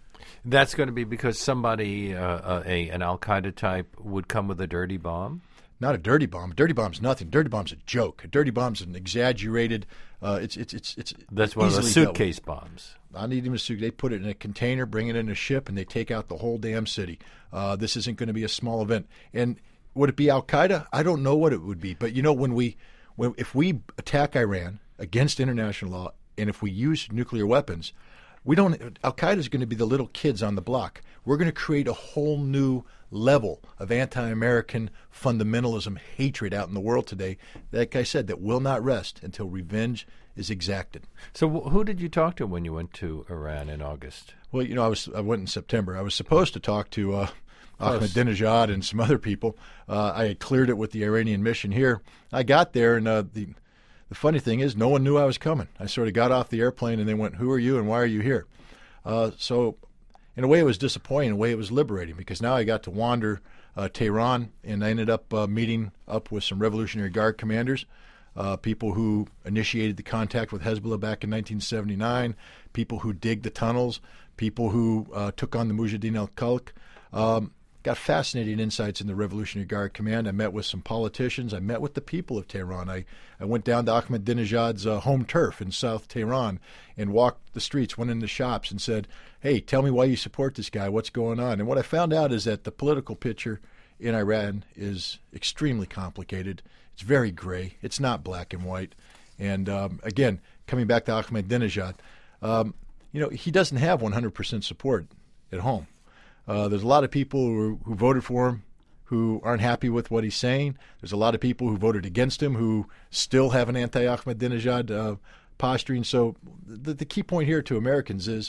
That's going to be because somebody, uh, uh, a an Al-Qaeda type, would come with a dirty bomb? not a dirty bomb. A dirty bomb's nothing. A dirty bomb's a joke. A dirty bomb's an exaggerated. Uh, it's it's it's it's. That's one of the suitcase bombs. Not even a suitcase. They put it in a container, bring it in a ship, and they take out the whole damn city. Uh, this isn't going to be a small event. And would it be Al Qaeda? I don't know what it would be. But you know, when we, when if we attack Iran against international law, and if we use nuclear weapons, we don't. Al Qaeda is going to be the little kids on the block. We're going to create a whole new level of anti-American fundamentalism hatred out in the world today, like I said, that will not rest until revenge is exacted. So wh- who did you talk to when you went to Iran in August? Well, you know, I was I went in September. I was supposed to talk to uh, Ahmadinejad and some other people. Uh, I had cleared it with the Iranian mission here. I got there, and uh, the the funny thing is, no one knew I was coming. I sort of got off the airplane, and they went, "Who are you, and why are you here?" Uh, so. In a way, it was disappointing. In a way, it was liberating because now I got to wander uh, Tehran, and I ended up uh, meeting up with some Revolutionary Guard commanders, uh, people who initiated the contact with Hezbollah back in nineteen seventy-nine, people who digged the tunnels, people who uh, took on the Mujahideen al-Khalq. Um, got fascinating insights in the Revolutionary Guard Command. I met with some politicians. I met with the people of Tehran. I, I went down to Ahmadinejad's uh, home turf in South Tehran and walked the streets, went into shops and said, hey, tell me why you support this guy. What's going on? And what I found out is that the political picture in Iran is extremely complicated. It's very gray. It's not black and white. And um, again, coming back to Ahmadinejad, um, you know, he doesn't have one hundred percent support at home. Uh, there's a lot of people who, who voted for him who aren't happy with what he's saying. There's a lot of people who voted against him who still have an anti-Ahmadinejad uh, posturing. So the, the key point here to Americans is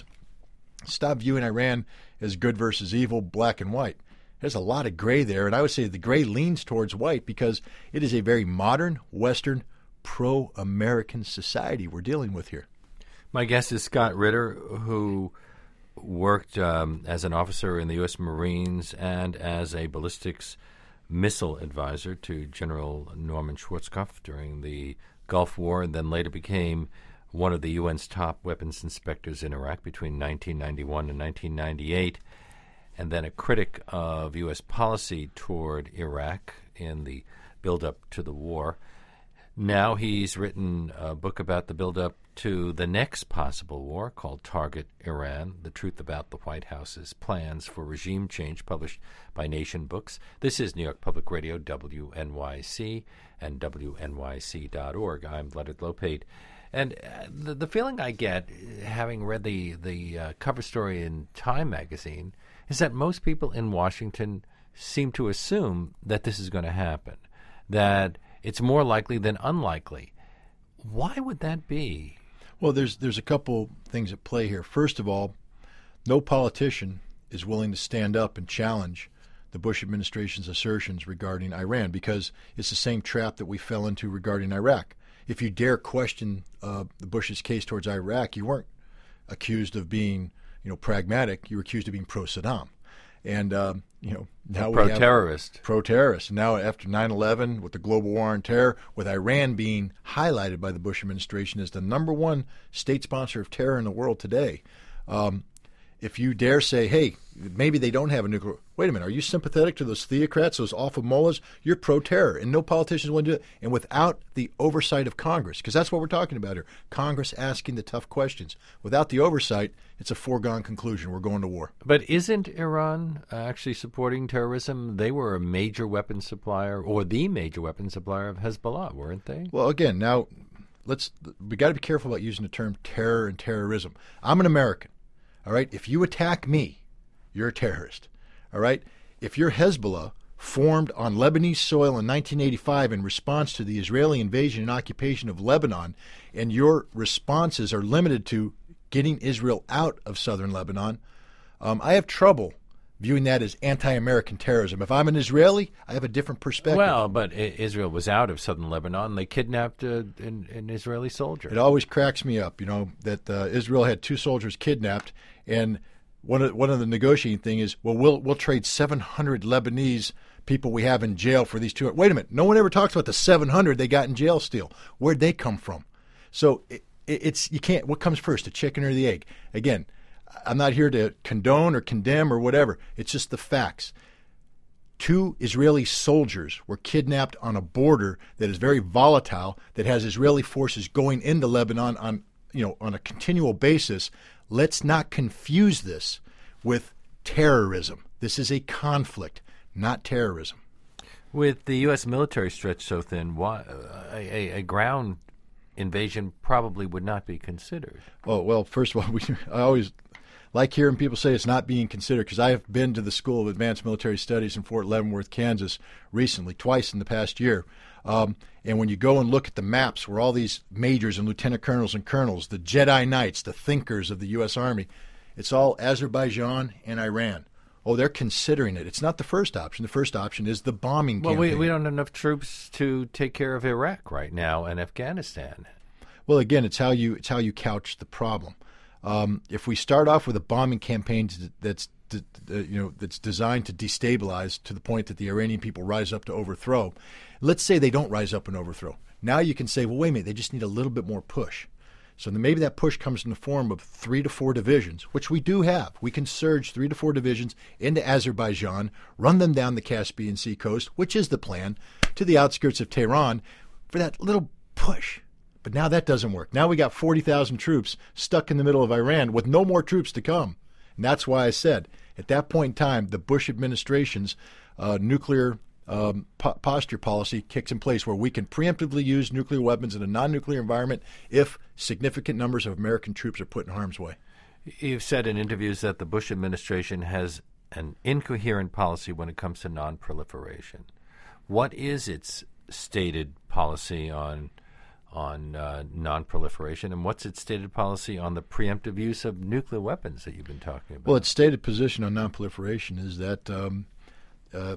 stop viewing Iran as good versus evil, black and white. There's a lot of gray there, and I would say the gray leans towards white because it is a very modern, Western, pro-American society we're dealing with here. My guest is Scott Ritter, who worked um, as an officer in the U S Marines and as a ballistics missile advisor to General Norman Schwarzkopf during the Gulf War, and then later became one of the U N's top weapons inspectors in Iraq between nineteen ninety-one and nineteen ninety-eight, and then a critic of U S policy toward Iraq in the build-up to the war. Now he's written a book about the build-up to the next possible war called Target Iran, The Truth About the White House's Plans for Regime Change, published by Nation Books. This is New York Public Radio, W N Y C, and W N Y C dot org. I'm Leonard Lopate. And uh, the, the feeling I get, having read the, the uh, cover story in Time magazine, is that most people in Washington seem to assume that this is going to happen, that it's more likely than unlikely. Why would that be? Well, there's there's a couple things at play here. First of all, no politician is willing to stand up and challenge the Bush administration's assertions regarding Iran because it's the same trap that we fell into regarding Iraq. If you dare question uh, the Bush's case towards Iraq, you weren't accused of being, you know, pragmatic. You were accused of being pro-Saddam. And, uh, you know, now we have pro-terrorist. Pro-terrorist. Now after nine eleven, with the global war on terror, with Iran being highlighted by the Bush administration as the number one state sponsor of terror in the world today, um, if you dare say, hey, maybe they don't have a nuclear... Wait a minute, are you sympathetic to those theocrats, those awful mullahs? You're pro-terror, and no politicians want to do it. And without the oversight of Congress, because that's what we're talking about here, Congress asking the tough questions. Without the oversight, it's a foregone conclusion. We're going to war. But isn't Iran uh, actually supporting terrorism? They were a major weapons supplier, or the major weapons supplier of Hezbollah, weren't they? Well, again, now, let's we got to be careful about using the term terror and terrorism. I'm an American. All right, if you attack me, you're a terrorist. All right, if you're Hezbollah, formed on Lebanese soil in nineteen eighty-five in response to the Israeli invasion and occupation of Lebanon, and your responses are limited to getting Israel out of southern Lebanon, um, I have trouble viewing that as anti-American terrorism. If I'm an Israeli, I have a different perspective. Well, but I- Israel was out of southern Lebanon. They kidnapped uh, an, an Israeli soldier. It always cracks me up, you know, that uh, Israel had two soldiers kidnapped, and one of one of the negotiating thing is, well, we'll we'll trade seven hundred Lebanese people we have in jail for these two. Wait a minute, no one ever talks about the seven hundred they got in jail still. Where'd they come from? So it, it's you can't. What comes first, the chicken or the egg? Again, I'm not here to condone or condemn or whatever. It's just the facts. Two Israeli soldiers were kidnapped on a border that is very volatile, that has Israeli forces going into Lebanon on, you know, on a continual basis. Let's not confuse this with terrorism. This is a conflict, not terrorism. With the U S military stretched so thin, why, uh, a, a ground invasion probably would not be considered. Oh, well, first of all, we, I always like hearing people say it's not being considered, because I have been to the School of Advanced Military Studies in Fort Leavenworth, Kansas, recently, twice in the past year. Um, and when you go and look at the maps where all these majors and lieutenant colonels and colonels, the Jedi Knights, the thinkers of the U S Army, it's all Azerbaijan and Iran. Oh, they're considering it. It's not the first option. The first option is the bombing well, campaign. Well, we, we don't have enough troops to take care of Iraq right now and Afghanistan. Well, again, it's how you it's how you couch the problem. Um, if we start off with a bombing campaign that's uh, you know that's designed to destabilize to the point that the Iranian people rise up to overthrow, let's say they don't rise up and overthrow. Now you can say, well, wait a minute, they just need a little bit more push. So then maybe that push comes in the form of three to four divisions, which we do have. We can surge three to four divisions into Azerbaijan, run them down the Caspian Sea coast, which is the plan, to the outskirts of Tehran for that little push. But now that doesn't work. Now we got forty thousand troops stuck in the middle of Iran with no more troops to come. And that's why I said, at that point in time, the Bush administration's uh, nuclear Um, po- posture policy kicks in place, where we can preemptively use nuclear weapons in a non-nuclear environment if significant numbers of American troops are put in harm's way. You've said in interviews that the Bush administration has an incoherent policy when it comes to non-proliferation. What is its stated policy on on uh, non-proliferation, and what's its stated policy on the preemptive use of nuclear weapons that you've been talking about? Well, its stated position on non-proliferation is that um, uh,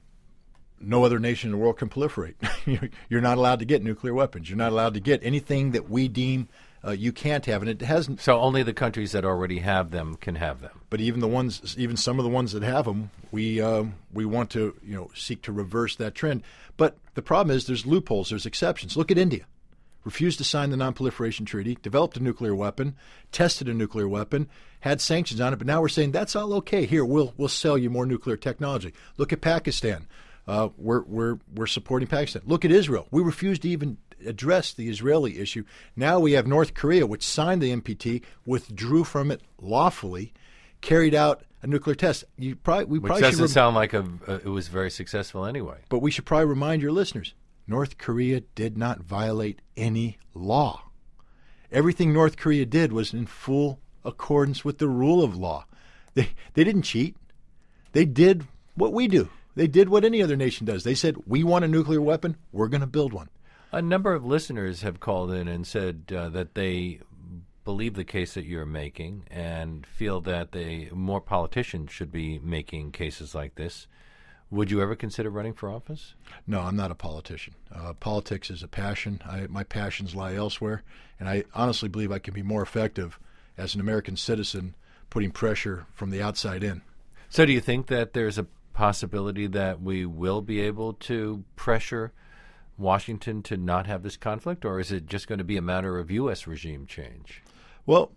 no other nation in the world can proliferate. You're not allowed to get nuclear weapons. You're not allowed to get anything that we deem uh, you can't have, and it hasn't. So only the countries that already have them can have them. But even the ones, even some of the ones that have them, we um, we want to, you know, seek to reverse that trend. But the problem is, there's loopholes, there's exceptions. Look at India. Refused to sign the Non-Proliferation Treaty, developed a nuclear weapon, tested a nuclear weapon, had sanctions on it, but now we're saying that's all okay. Here, we'll we'll sell you more nuclear technology. Look at Pakistan. Uh, we're we're we're supporting Pakistan. Look at Israel. We refuse to even address the Israeli issue. Now we have North Korea, which signed the N P T, withdrew from it lawfully, carried out a nuclear test. You probably we which probably doesn't should rem- sound like a, uh, it was very successful anyway. But we should probably remind your listeners: North Korea did not violate any law. Everything North Korea did was in full accordance with the rule of law. They they didn't cheat. They did what we do. They did what any other nation does. They said, we want a nuclear weapon, we're going to build one. A number of listeners have called in and said uh, that they believe the case that you're making and feel that they more politicians should be making cases like this. Would you ever consider running for office? No, I'm not a politician. Uh, politics is a passion. I, my passions lie elsewhere, and I honestly believe I can be more effective as an American citizen putting pressure from the outside in. So do you think that there's a possibility that we will be able to pressure Washington to not have this conflict, or is it just going to be a matter of U S regime change? Well,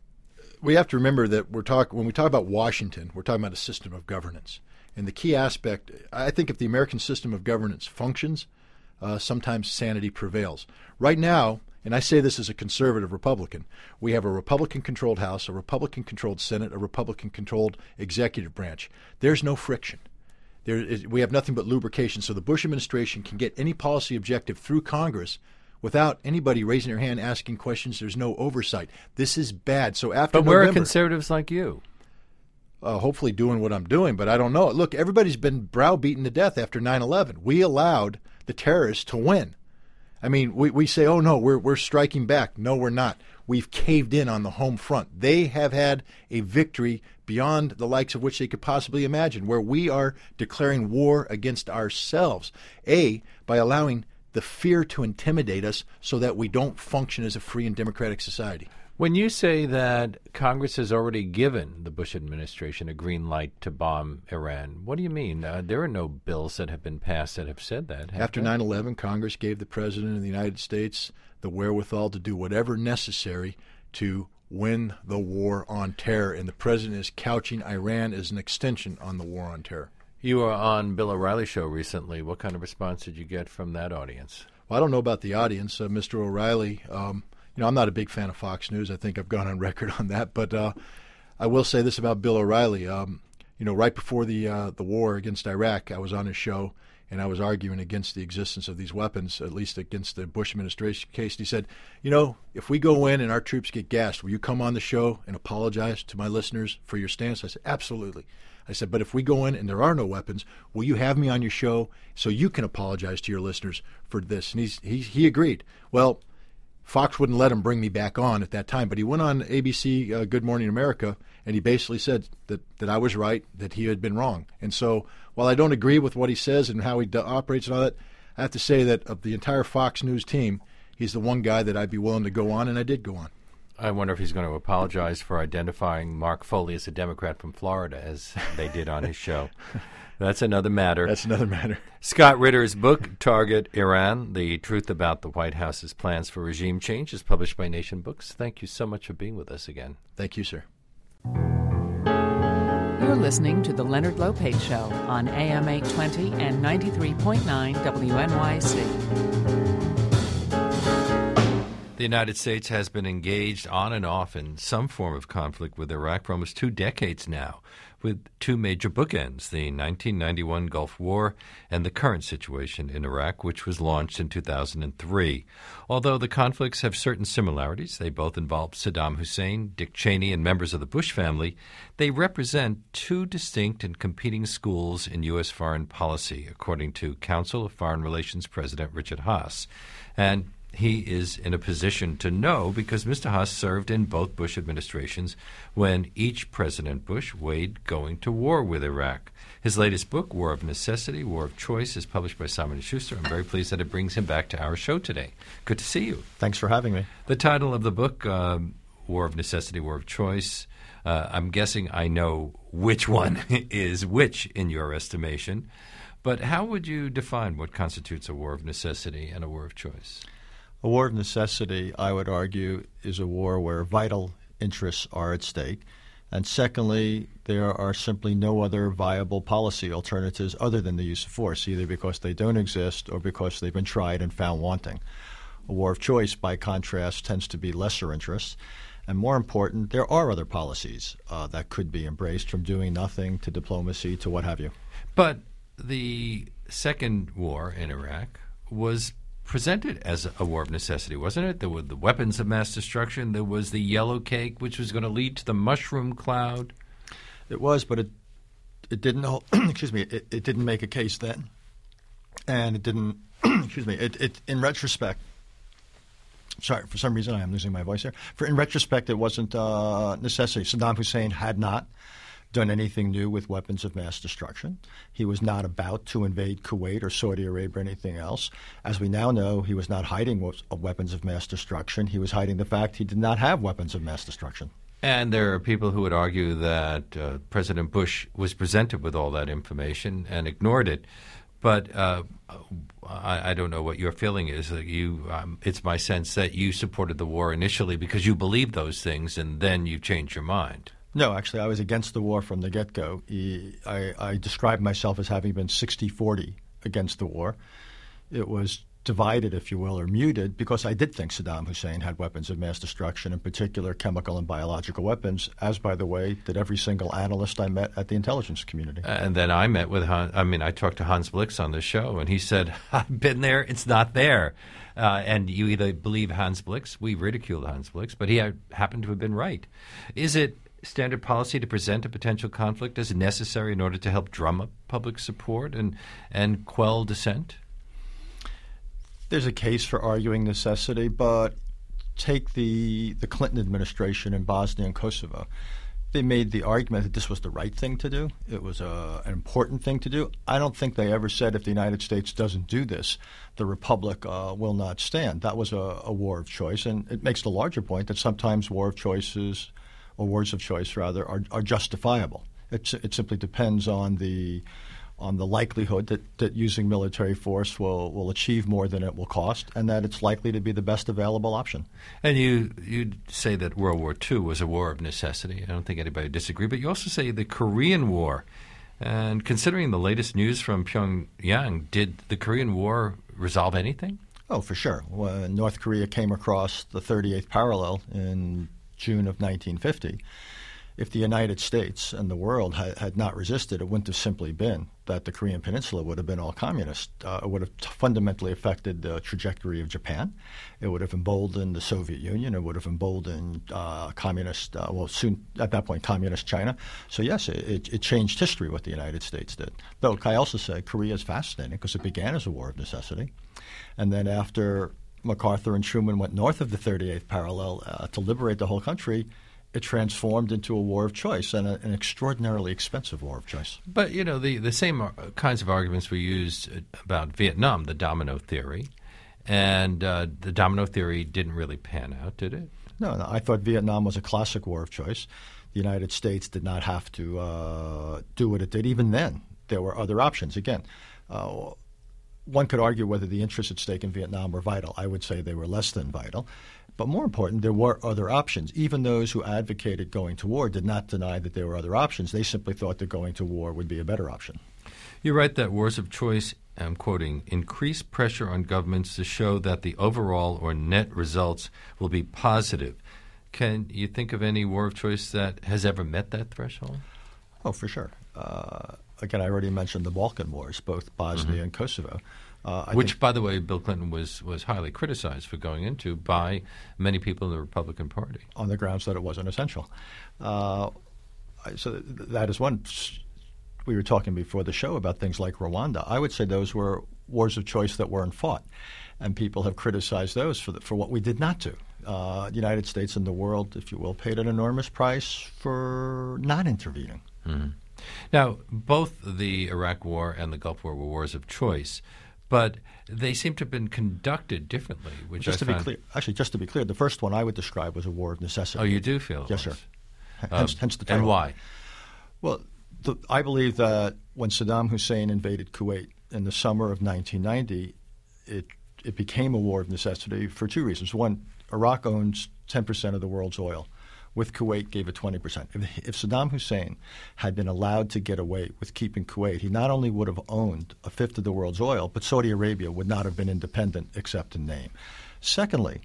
we have to remember that we're talk when we talk about Washington, we're talking about a system of governance. And the key aspect, I think if the American system of governance functions, uh, sometimes sanity prevails. Right now, and I say this as a conservative Republican, we have a Republican-controlled House, a Republican-controlled Senate, a Republican-controlled executive branch. There's no friction. There is, we have nothing but lubrication, so the Bush administration can get any policy objective through Congress without anybody raising their hand, asking questions. There's no oversight. This is bad. So after But where November, are conservatives like you? Uh, hopefully doing what I'm doing, but I don't know. Look, everybody's been browbeaten to death after nine eleven. We allowed the terrorists to win. I mean, we, we say, oh, no, we're we're striking back. No, we're not. We've caved in on the home front. They have had a victory beyond the likes of which they could possibly imagine, where we are declaring war against ourselves, A, by allowing the fear to intimidate us so that we don't function as a free and democratic society. When you say that Congress has already given the Bush administration a green light to bomb Iran, what do you mean? Uh, there are no bills that have been passed that have said that. Have After they? nine eleven, Congress gave the President of the United States the wherewithal to do whatever necessary to win the war on terror, and the President is couching Iran as an extension on the war on terror. You were on Bill O'Reilly's show recently. What kind of response did you get from that audience? Well, I don't know about the audience. Uh, Mister O'Reilly, um, you know, I'm not a big fan of Fox News. I think I've gone on record on that. But uh, I will say this about Bill O'Reilly. Um, you know, right before the uh, the war against Iraq, I was on his show, and I was arguing against the existence of these weapons, at least against the Bush administration case. And he said, you know, if we go in and our troops get gassed, will you come on the show and apologize to my listeners for your stance? I said, absolutely. I said, but if we go in and there are no weapons, will you have me on your show so you can apologize to your listeners for this? And he's, he, he agreed. Well, Fox wouldn't let him bring me back on at that time, but he went on A B C uh, Good Morning America, and he basically said that, that I was right, that he had been wrong. And so while I don't agree with what he says and how he do- operates and all that, I have to say that of the entire Fox News team, he's the one guy that I'd be willing to go on, and I did go on. I wonder if he's going to apologize for identifying Mark Foley as a Democrat from Florida, as they did on his show. That's another matter. That's another matter. Scott Ritter's book, Target Iran, The Truth About the White House's Plans for Regime Change, is published by Nation Books. Thank you so much for being with us again. Thank you, sir. You're listening to The Leonard Lopate Show on A M eight twenty and ninety-three point nine W N Y C. The United States has been engaged on and off in some form of conflict with Iraq for almost two decades now, with two major bookends, the nineteen ninety-one Gulf War and the current situation in Iraq, which was launched in two thousand three. Although the conflicts have certain similarities, they both involve Saddam Hussein, Dick Cheney, and members of the Bush family, they represent two distinct and competing schools in U S foreign policy, according to Council of Foreign Relations President Richard Haass. And he is in a position to know because Mister Haass served in both Bush administrations when each President Bush weighed going to war with Iraq. His latest book, War of Necessity, War of Choice, is published by Simon and Schuster. I'm very pleased that it brings him back to our show today. Good to see you. Thanks for having me. The title of the book, um, War of Necessity, War of Choice, uh, I'm guessing I know which one is which in your estimation. But how would you define what constitutes a war of necessity and a war of choice? A war of necessity, I would argue, is a war where vital interests are at stake. And secondly, there are simply no other viable policy alternatives other than the use of force, either because they don't exist or because they've been tried and found wanting. A war of choice, by contrast, tends to be lesser interests. And more important, there are other policies uh, that could be embraced, from doing nothing to diplomacy to what have you. But the second war in Iraq was presented as a war of necessity, wasn't it? There were the weapons of mass destruction. There was the yellow cake, which was going to lead to the mushroom cloud. It was, but it it didn't. excuse me. It, it didn't make a case then, and it didn't. excuse me. It, it in retrospect. Sorry, for some reason I am losing my voice here. For in retrospect, it wasn't uh, necessity. Saddam Hussein had not done anything new with weapons of mass destruction. He was not about to invade Kuwait or Saudi Arabia or anything else. As we now know, he was not hiding weapons of mass destruction. He was hiding the fact he did not have weapons of mass destruction. And there are people who would argue that uh, President Bush was presented with all that information and ignored it. But uh, I, I don't know what your feeling is. You, um, it's my sense that you supported the war initially because you believed those things, and then you changed your mind. No, actually, I was against the war from the get-go. I, I described myself as having been sixty forty against the war. It was divided, if you will, or muted, because I did think Saddam Hussein had weapons of mass destruction, in particular chemical and biological weapons, as, by the way, did every single analyst I met at the intelligence community. And then I met with Hans, I mean, I talked to Hans Blix on the show, and he said, I've been there, it's not there. Uh, and you either believe Hans Blix, we ridiculed Hans Blix, but he happened to have been right. Is it standard policy to present a potential conflict as necessary in order to help drum up public support and, and quell dissent? There's a case for arguing necessity, but take the the Clinton administration in Bosnia and Kosovo. They made the argument that this was the right thing to do. It was a, an important thing to do. I don't think they ever said if the United States doesn't do this, the republic uh, will not stand. That was a, a war of choice, and it makes the larger point that sometimes war of choices or wars of choice, rather, are, are justifiable. It, it simply depends on the on the likelihood that, that using military force will, will achieve more than it will cost, and that it's likely to be the best available option. And you you say that World War Two was a war of necessity. I don't think anybody would disagree. But you also say the Korean War And considering the latest news from Pyongyang, did the Korean War resolve anything? Oh, for sure. When North Korea came across the thirty-eighth parallel in June of nineteen fifty, if the United States and the world had, had not resisted, it wouldn't have simply been that the Korean Peninsula would have been all communist. Uh, it would have t- fundamentally affected the trajectory of Japan. It would have emboldened the Soviet Union. It would have emboldened uh, communist, uh, well, soon at that point, communist China. So, yes, it, it changed history what the United States did. Though, I also say Korea is fascinating because it began as a war of necessity. And then after MacArthur and Truman went north of the thirty-eighth parallel uh, to liberate the whole country, it transformed into a war of choice, and a, an extraordinarily expensive war of choice. But, you know, the, the same kinds of arguments were used about Vietnam, the domino theory, and uh, the domino theory didn't really pan out, did it? No, no, I thought Vietnam was a classic war of choice. The United States did not have to uh, do what it did. Even then, there were other options. Again, uh, one could argue whether the interests at stake in Vietnam were vital. I would say they were less than vital. But more important, there were other options. Even those who advocated going to war did not deny that there were other options. They simply thought that going to war would be a better option. You write that wars of choice, I'm quoting, increase pressure on governments to show that the overall or net results will be positive. Can you think of any war of choice that has ever met that threshold? Oh, for sure. Uh, again, I already mentioned the Balkan Wars, both Bosnia Mm-hmm. and Kosovo. Uh, I Which, think, by the way, Bill Clinton was, was highly criticized for going into by many people in the Republican Party. on the grounds that it wasn't essential. Uh, I- so th- that is one. We were talking before the show about things like Rwanda. I would say those were wars of choice that weren't fought, and people have criticized those for the, for what we did not do. Uh, the United States and the world, if you will, paid an enormous price for not intervening. Mm-hmm. Now, both the Iraq War and the Gulf War were wars of choice, but they seem to have been conducted differently, which Just I to found— be clear, actually, just to be clear, the first one I would describe was a war of necessity. Oh, you do feel it Yes, was? sir. Hence, hence the title. And why? Well, the, I believe that when Saddam Hussein invaded Kuwait in the summer of nineteen ninety, it it became a war of necessity for two reasons. One, Iraq owns ten percent of the world's oil. With Kuwait, gave it twenty percent. If, if Saddam Hussein had been allowed to get away with keeping Kuwait, he not only would have owned a fifth of the world's oil, but Saudi Arabia would not have been independent except in name. Secondly,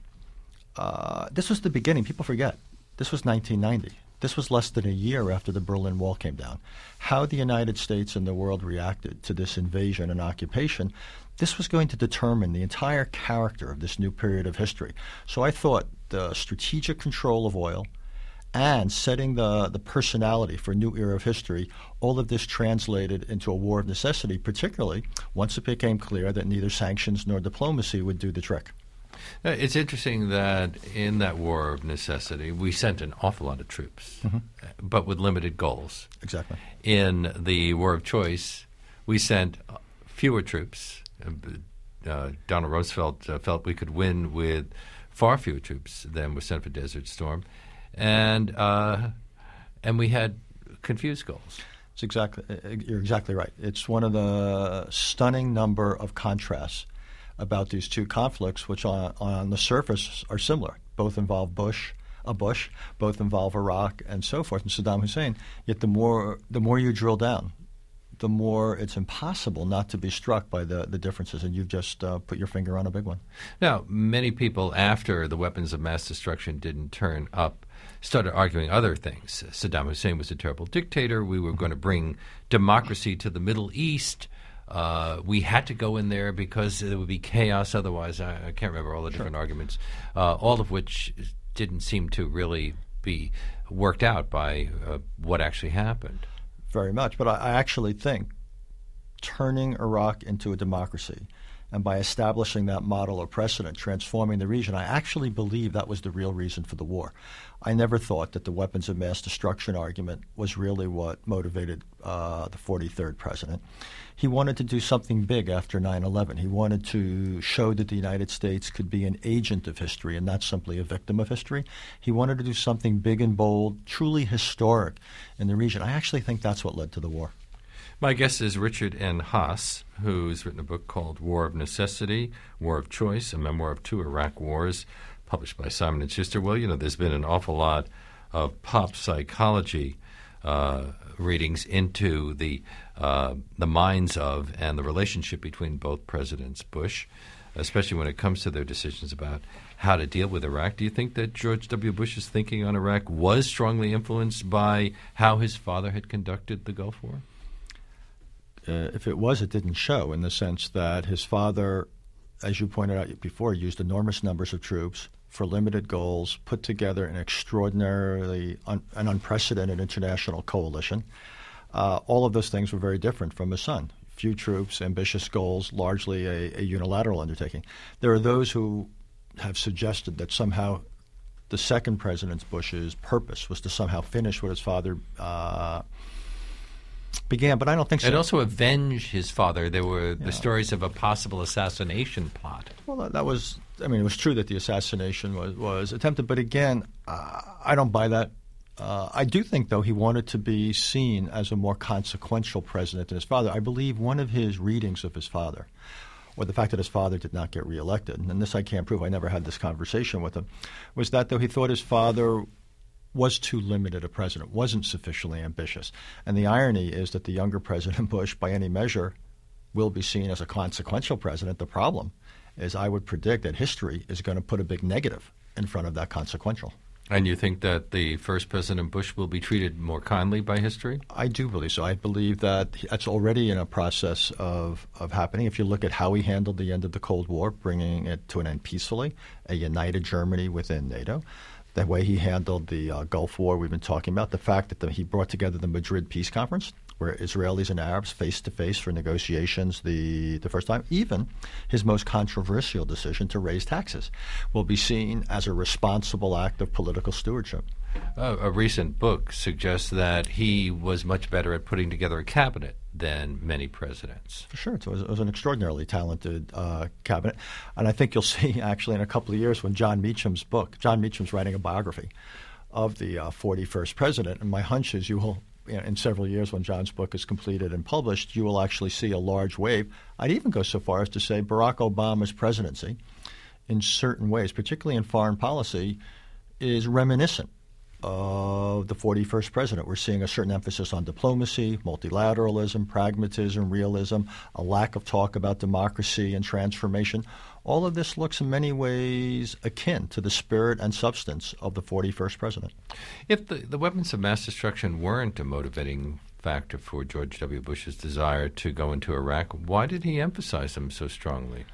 uh, this was the beginning. People forget. This was nineteen ninety. This was less than a year after the Berlin Wall came down. How the United States and the world reacted to this invasion and occupation, this was going to determine the entire character of this new period of history. So I thought the strategic control of oil and setting the, the personality for a new era of history, all of this translated into a war of necessity, particularly once it became clear that neither sanctions nor diplomacy would do the trick. Uh, It's interesting that in that war of necessity, we sent an awful lot of troops, Mm-hmm. uh, but with limited goals. Exactly. In the war of choice, we sent uh, fewer troops. Uh, uh, Donald Roosevelt uh, felt we could win with far fewer troops than was sent for Desert Storm, and uh, and we had confused goals. It's exactly. You're exactly right. It's one of the stunning number of contrasts about these two conflicts, which on, on the surface are similar. Both involve Bush, a Bush, both involve Iraq, and so forth, and Saddam Hussein. Yet the more the more you drill down, the more it's impossible not to be struck by the, the differences, and you've just uh, put your finger on a big one. Now, many people, after the weapons of mass destruction didn't turn up, started arguing other things. Saddam Hussein was a terrible dictator. We were going to bring democracy to the Middle East. Uh, we had to go in there because there would be chaos otherwise. I, I can't remember all the different arguments, uh, all of which didn't seem to really be worked out by uh, what actually happened. Very much. But I, I actually think turning Iraq into a democracy and by establishing that model of precedent, transforming the region, I actually believe that was the real reason for the war. I never thought that the weapons of mass destruction argument was really what motivated uh, the forty-third president. He wanted to do something big after nine eleven. He wanted to show that the United States could be an agent of history and not simply a victim of history. He wanted to do something big and bold, truly historic in the region. I actually think that's what led to the war. My guest is Richard N. Haass, who's written a book called War of Necessity, War of Choice, a memoir of two Iraq wars, published by Simon and Schuster. Well, you know, there's been an awful lot of pop psychology uh, readings into the uh, the minds of and the relationship between both Presidents Bush, especially when it comes to their decisions about how to deal with Iraq. Do you think that George W. Bush's thinking on Iraq was strongly influenced by how his father had conducted the Gulf War? Uh, if it was, it didn't show, in the sense that his father, as you pointed out before, used enormous numbers of troops for limited goals, put together an extraordinarily, un- an unprecedented international coalition. Uh, all of those things were very different from his son. Few troops, ambitious goals, largely a, a unilateral undertaking. There are those who have suggested that somehow the second President Bush's purpose was to somehow finish what his father uh, began, but I don't think so. And also avenge his father. There were Yeah. the stories of a possible assassination plot. Well, that, that was, I mean, it was true that the assassination was, was attempted, but again, uh, I don't buy that. Uh, I do think, though, he wanted to be seen as a more consequential president than his father. I believe one of his readings of his father, or the fact that his father did not get reelected, and this I can't prove, I never had this conversation with him, was that, though, he thought his father was too limited a president, wasn't sufficiently ambitious. And the irony is that the younger President Bush, by any measure, will be seen as a consequential president. The problem is I would predict that history is going to put a big negative in front of that consequential. And you think that the first President Bush will be treated more kindly by history? I do believe so. I believe that that's already in a process of, of happening. If you look at how he handled the end of the Cold War, bringing it to an end peacefully, a united Germany within NATO, the way he handled the uh, Gulf War we've been talking about, the fact that the, he brought together the Madrid Peace Conference, where Israelis and Arabs face-to-face for negotiations the, the first time. Even his most controversial decision to raise taxes will be seen as a responsible act of political stewardship. Uh, a recent book suggests that he was much better at putting together a cabinet than many presidents. For sure. It was, it was an extraordinarily talented uh, cabinet. And I think you'll see, actually, in a couple of years when John Meacham's book, John Meacham's writing a biography of the uh, forty-first president, and my hunch is you will, you know, in several years when John's book is completed and published, you will actually see a large wave. I'd even go so far as to say Barack Obama's presidency, in certain ways, particularly in foreign policy, is reminiscent of the forty-first president. We're seeing a certain emphasis on diplomacy, multilateralism, pragmatism, realism, a lack of talk about democracy and transformation. All of this looks in many ways akin to the spirit and substance of the forty-first president. If the, the weapons of mass destruction weren't a motivating factor for George W. Bush's desire to go into Iraq, why did he emphasize them so strongly?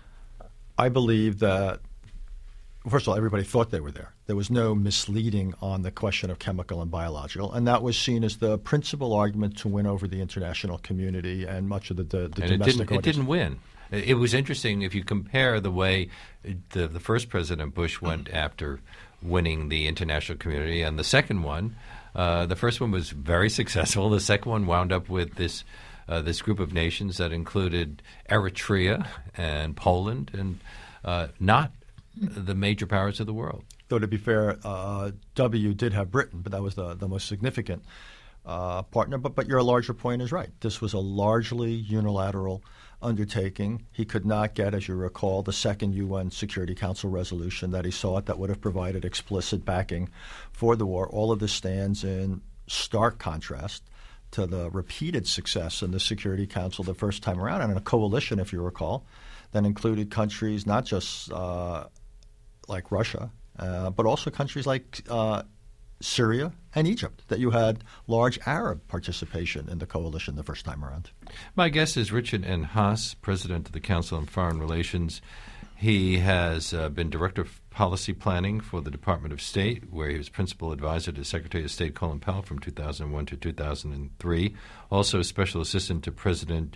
I believe that, first of all, everybody thought they were there. There was no misleading on the question of chemical and biological, and that was seen as the principal argument to win over the international community and much of the, the, the and domestic it didn't, it audience. didn't win. It was interesting if you compare the way the, the first President Bush went after winning the international community and the second one. Uh, the first one was very successful. The second one wound up with this uh, this group of nations that included Eritrea and Poland and uh, not the major powers of the world. Though, to be fair, uh, W did have Britain, but that was the, the most significant uh, partner. But, but your larger point is right. This was a largely unilateral undertaking. He could not get, as you recall, the second U N Security Council resolution that he sought that would have provided explicit backing for the war. All of this stands in stark contrast to the repeated success in the Security Council the first time around, and in a coalition, if you recall, that included countries not just uh, like Russia, uh, but also countries like uh, Syria and Egypt, that you had large Arab participation in the coalition the first time around. My guest is Richard N. Haass, President of the Council on Foreign Relations. He has uh, been Director of Policy Planning for the Department of State, where he was Principal Advisor to Secretary of State Colin Powell from two thousand one to two thousand three. Also Special Assistant to President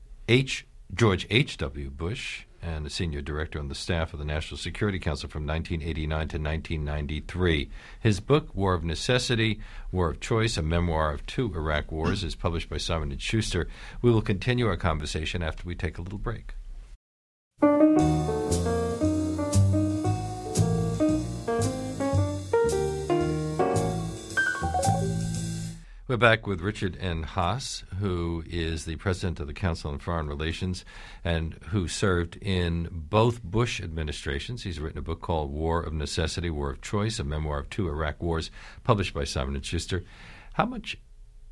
H. George H W. Bush, and a Senior Director on the staff of the National Security Council from nineteen eighty-nine to nineteen ninety-three. His book, War of Necessity, War of Choice, a memoir of two Iraq wars, is published by Simon and Schuster. We will continue our conversation after we take a little break. We're back with Richard N. Haass, who is the president of the Council on Foreign Relations and who served in both Bush administrations. He's written a book called War of Necessity, War of Choice, a memoir of two Iraq wars, published by Simon and Schuster. How much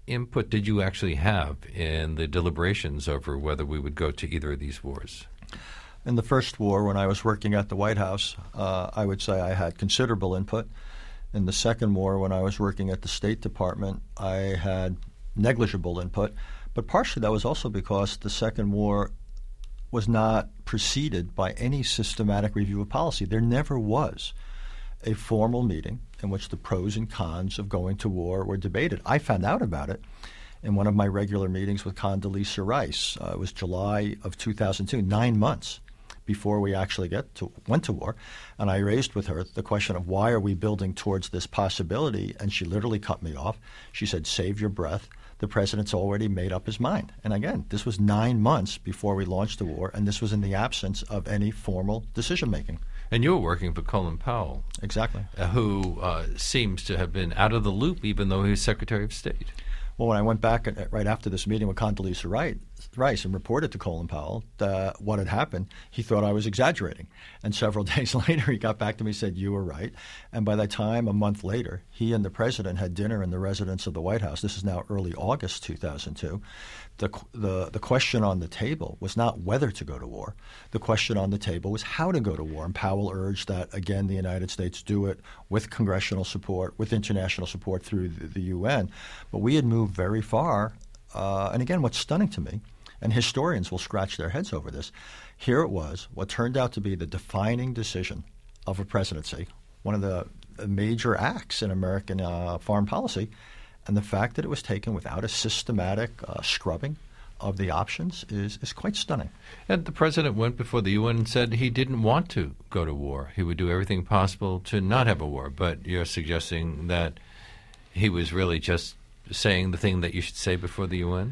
input did you actually have in the deliberations over whether we would go to either of these wars? In the first war, when I was working at the White House, uh, I would say I had considerable input. In the second war, when I was working at the State Department, I had negligible input. But partially that was also because the second war was not preceded by any systematic review of policy. There never was a formal meeting in which the pros and cons of going to war were debated. I found out about it in one of my regular meetings with Condoleezza Rice. Uh, it was July of two thousand two, nine months before we actually get to, went to war. And I raised with her the question of why are we building towards this possibility? And she literally cut me off. She said, save your breath. The president's already made up his mind. And again, this was nine months before we launched the war, and this was in the absence of any formal decision-making. And you were working for Colin Powell. Exactly. Uh, who uh, seems to have been out of the loop even though he was Secretary of State. Well, when I went back at, right after this meeting with Condoleezza Rice and reported to Colin Powell uh, what had happened, he thought I was exaggerating. And several days later, he got back to me and said, you were right. And by that time, a month later, he and the president had dinner in the residence of the White House. This is now early August two thousand two. The, the, the question on the table was not whether to go to war. The question on the table was how to go to war. And Powell urged that, again, the United States do it with congressional support, with international support through the, the U N. But we had moved very far. Uh, and again, what's stunning to me, and historians will scratch their heads over this, here it was, what turned out to be the defining decision of a presidency, one of the major acts in American uh, foreign policy, and the fact that it was taken without a systematic uh, scrubbing of the options is, is quite stunning. And the president went before the U N and said he didn't want to go to war. He would do everything possible to not have a war. But you're suggesting that he was really just saying the thing that you should say before the U N?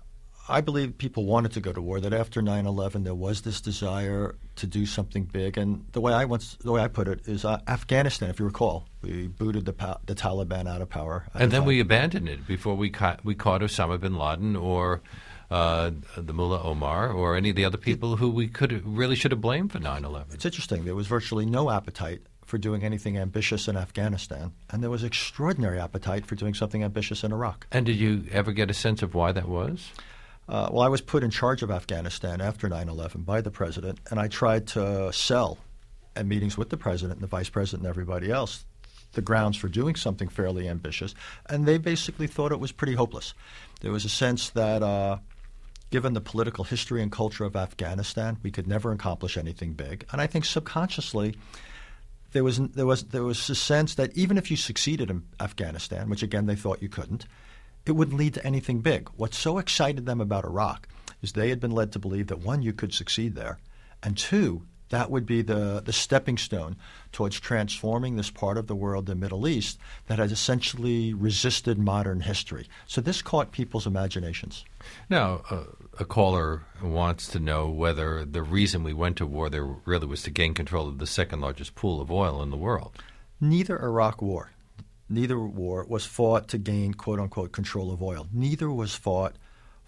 I believe people wanted to go to war, that after nine eleven there was this desire to do something big. And the way I once, the way I put it is uh, Afghanistan, if you recall, we booted the, the Taliban out of power. And then we abandoned it before we caught, we caught Osama bin Laden or uh, the Mullah Omar or any of the other people who we could really should have blamed for nine eleven. It's interesting. There was virtually no appetite for doing anything ambitious in Afghanistan, and there was extraordinary appetite for doing something ambitious in Iraq. And did you ever get a sense of why that was? Uh, well, I was put in charge of Afghanistan after nine eleven by the president, and I tried to sell at meetings with the president and the vice president and everybody else the grounds for doing something fairly ambitious, and they basically thought it was pretty hopeless. There was a sense that uh, given the political history and culture of Afghanistan, we could never accomplish anything big. And I think subconsciously there was there was there was a sense that even if you succeeded in Afghanistan, which again they thought you couldn't, it wouldn't lead to anything big. What so excited them about Iraq is they had been led to believe that, one, you could succeed there, and two, that would be the, the stepping stone towards transforming this part of the world, the Middle East, that has essentially resisted modern history. So this caught people's imaginations. Now, uh, a caller wants to know whether the reason we went to war there really was to gain control of the second largest pool of oil in the world. Neither Iraq war Neither war was fought to gain, quote-unquote, control of oil. Neither was fought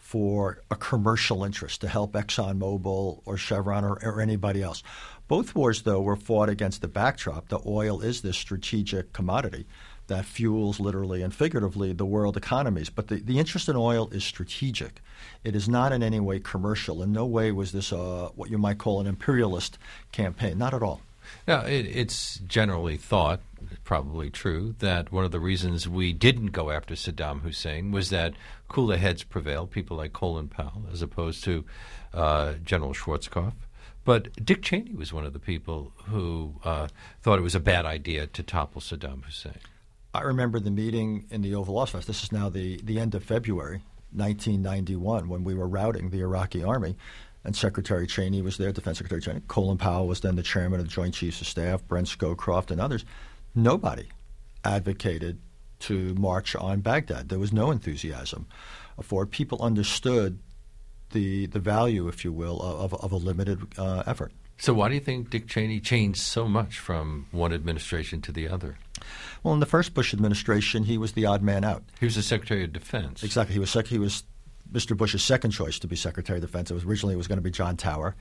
for a commercial interest to help ExxonMobil or Chevron or, or anybody else. Both wars, though, were fought against the backdrop that oil is this strategic commodity that fuels literally and figuratively the world economies. But the, the interest in oil is strategic. It is not in any way commercial. In no way was this uh, what you might call an imperialist campaign. Not at all. Now, it, it's generally thought, probably true, that one of the reasons we didn't go after Saddam Hussein was that cooler heads prevailed, people like Colin Powell, as opposed to uh, General Schwarzkopf. But Dick Cheney was one of the people who uh, thought it was a bad idea to topple Saddam Hussein. I remember the meeting in the Oval Office. This is now the, the end of February nineteen ninety-one, when we were routing the Iraqi army. And Secretary Cheney was there, Defense Secretary Cheney. Colin Powell was then the chairman of the Joint Chiefs of Staff, Brent Scowcroft and others. Nobody advocated to march on Baghdad. There was no enthusiasm for it. People understood the the value, if you will, of, of a limited uh, effort. So why do you think Dick Cheney changed so much from one administration to the other? Well, in the first Bush administration, he was the odd man out. He was the Secretary of Defense. Exactly. He was sec- he was Mister Bush's second choice to be Secretary of Defense. It was originally it was going to be John Tower.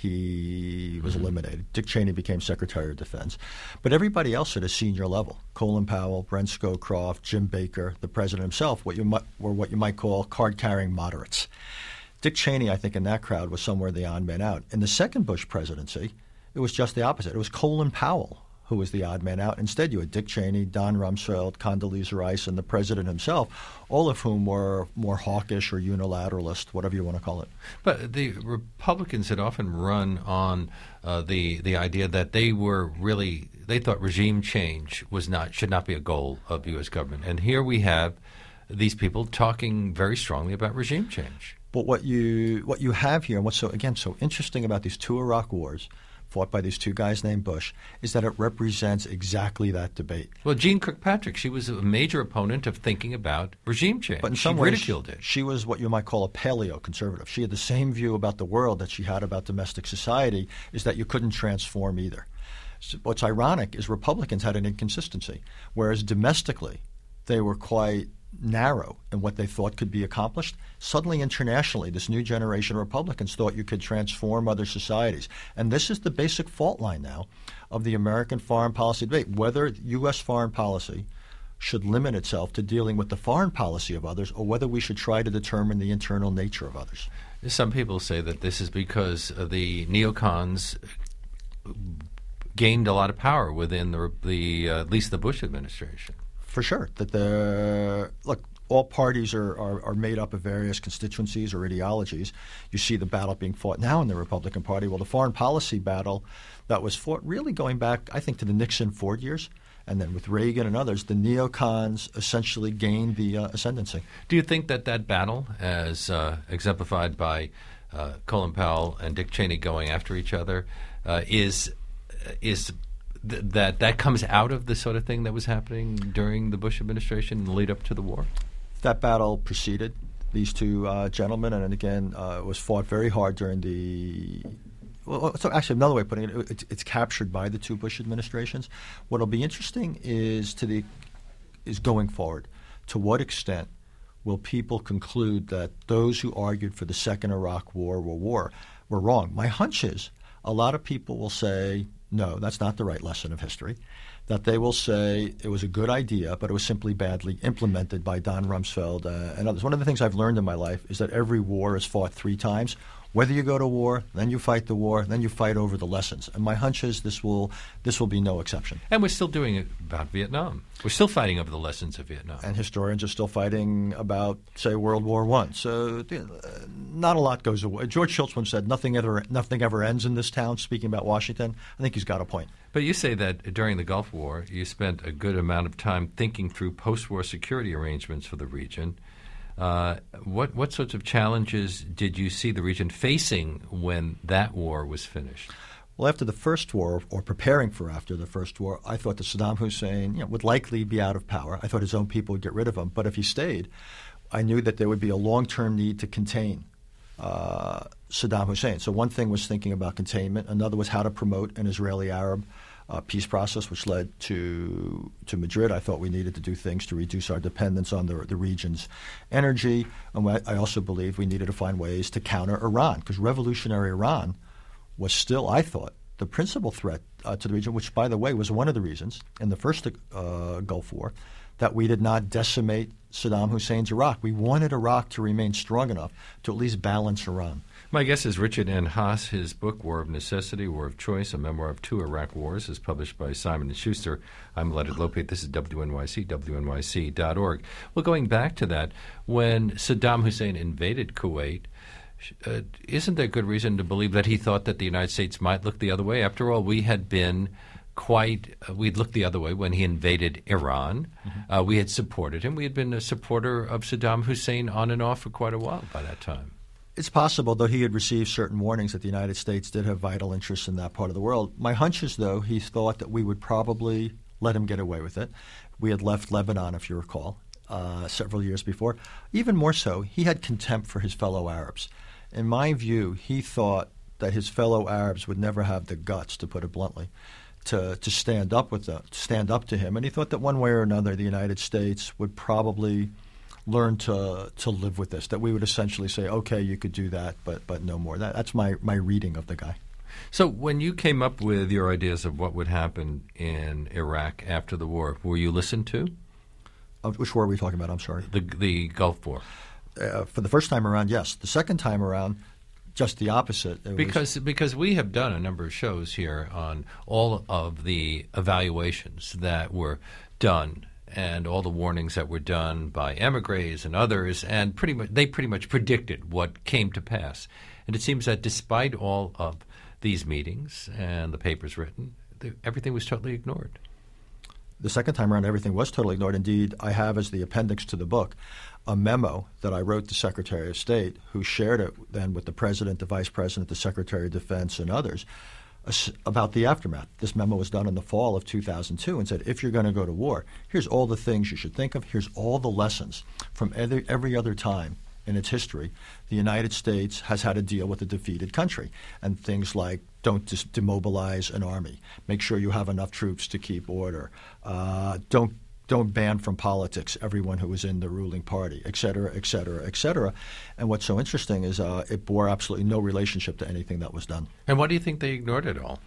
he was mm-hmm. eliminated. Dick Cheney became Secretary of Defense. But everybody else at a senior level, Colin Powell, Brent Scowcroft, Jim Baker, the president himself, what you might, were what you might call card-carrying moderates. Dick Cheney, I think, in that crowd was somewhere the odd man out. In the second Bush presidency, it was just the opposite. It was Colin Powell who was the odd man out. Instead, you had Dick Cheney, Don Rumsfeld, Condoleezza Rice, and the president himself, all of whom were more hawkish or unilateralist, whatever you want to call it. But the Republicans had often run on uh, the the idea that they were really they thought regime change was not should not be a goal of U S government, and here we have these people talking very strongly about regime change. But what you what you have here, and what's so again so interesting about these two Iraq wars, fought by these two guys named Bush, is that it represents exactly that debate. Well, Jeane Kirkpatrick, she was a major opponent of thinking about regime change. But in some she ways, ridiculed it. She was what you might call a paleo-conservative. She had the same view about the world that she had about domestic society, is that you couldn't transform either. So what's ironic is Republicans had an inconsistency, whereas domestically they were quite narrow in what they thought could be accomplished. Suddenly, internationally, this new generation of Republicans thought you could transform other societies. And this is the basic fault line now of the American foreign policy debate, whether U S foreign policy should limit itself to dealing with the foreign policy of others or whether we should try to determine the internal nature of others. Some people say that this is because the neocons gained a lot of power within the, the uh, at least the Bush administration. For sure. That the look, all parties are, are, are made up of various constituencies or ideologies. You see the battle being fought now in the Republican Party. Well, the foreign policy battle that was fought really going back, I think, to the Nixon-Ford years. And then with Reagan and others, the neocons essentially gained the uh, ascendancy. Do you think that that battle, as uh, exemplified by uh, Colin Powell and Dick Cheney going after each other, uh, is is th- that that comes out of the sort of thing that was happening during the Bush administration in the lead up to the war? That battle preceded these two uh, gentlemen, and again, uh, it was fought very hard during the Well, so actually, another way of putting it, it's, it's captured by the two Bush administrations. What'll be interesting is to the is going forward. To what extent will people conclude that those who argued for the second Iraq War were war were wrong? My hunch is a lot of people will say, no, that's not the right lesson of history. That they will say it was a good idea, but it was simply badly implemented by Don Rumsfeld uh, and others. One of the things I've learned in my life is that every war is fought three times. Whether you go to war, then you fight the war, then you fight over the lessons. And my hunch is this will this will be no exception. And we're still doing it about Vietnam. We're still fighting over the lessons of Vietnam. And historians are still fighting about, say, World War One. So uh, not a lot goes away. George Shultz once said, nothing ever, nothing ever ends in this town, speaking about Washington. I think he's got a point. But you say that during the Gulf War, you spent a good amount of time thinking through post-war security arrangements for the region. Uh, what what sorts of challenges did you see the region facing when that war was finished? Well, after the first war, or preparing for after the first war, I thought that Saddam Hussein you know, would likely be out of power. I thought his own people would get rid of him. But if he stayed, I knew that there would be a long-term need to contain uh, Saddam Hussein. So one thing was thinking about containment. Another was how to promote an Israeli-Arab Uh, peace process, which led to to Madrid. I thought we needed to do things to reduce our dependence on the, the region's energy. And I also believed we needed to find ways to counter Iran, because revolutionary Iran was still, I thought, the principal threat uh, to the region, which, by the way, was one of the reasons in the first uh, Gulf War that we did not decimate Saddam Hussein's Iraq. We wanted Iraq to remain strong enough to at least balance Iran. My guest is Richard N. Haass. His book, War of Necessity, War of Choice, a memoir of two Iraq wars, is published by Simon and Schuster. I'm Leonard Lopate. This is W N Y C, W N Y C dot org. Well, going back to that, when Saddam Hussein invaded Kuwait, uh, isn't there good reason to believe that he thought that the United States might look the other way? After all, we had been quite uh, – we'd looked the other way when he invaded Iran. Mm-hmm. Uh, we had supported him. We had been a supporter of Saddam Hussein on and off for quite a while by that time. It's possible, though he had received certain warnings that the United States did have vital interests in that part of the world. My hunch is, though, he thought that we would probably let him get away with it. We had left Lebanon, if you recall, uh, several years before. Even more so, he had contempt for his fellow Arabs. In my view, he thought that his fellow Arabs would never have the guts, to put it bluntly, to, to stand up with the, stand up to him. And he thought that one way or another the United States would probably learn to to live with this, that we would essentially say, okay, you could do that, but but no more. That, that's my, my reading of the guy. So when you came up with your ideas of what would happen in Iraq after the war, were you listened to? Uh, which war are we talking about? I'm sorry. The the Gulf War. Uh, for the first time around, yes. The second time around, just the opposite. It because was, because we have done a number of shows here on all of the evaluations that were done and all the warnings that were done by emigres and others, and pretty much they pretty much predicted what came to pass. And it seems that despite all of these meetings and the papers written, the, everything was totally ignored. The second time around, everything was totally ignored. Indeed, I have as the appendix to the book a memo that I wrote to Secretary of State, who shared it then with the President, the Vice President, the Secretary of Defense, and others, about the aftermath. This memo was done in the fall of two thousand two and said, if you're going to go to war, here's all the things you should think of. Here's all the lessons from every, every other time in its history the United States has had to deal with a defeated country. And things like don't dis- demobilize an army. Make sure you have enough troops to keep order. Uh, don't Don't ban from politics everyone who was in the ruling party, et cetera, et cetera, et cetera. And what's so interesting is uh, it bore absolutely no relationship to anything that was done. And why do you think they ignored it all?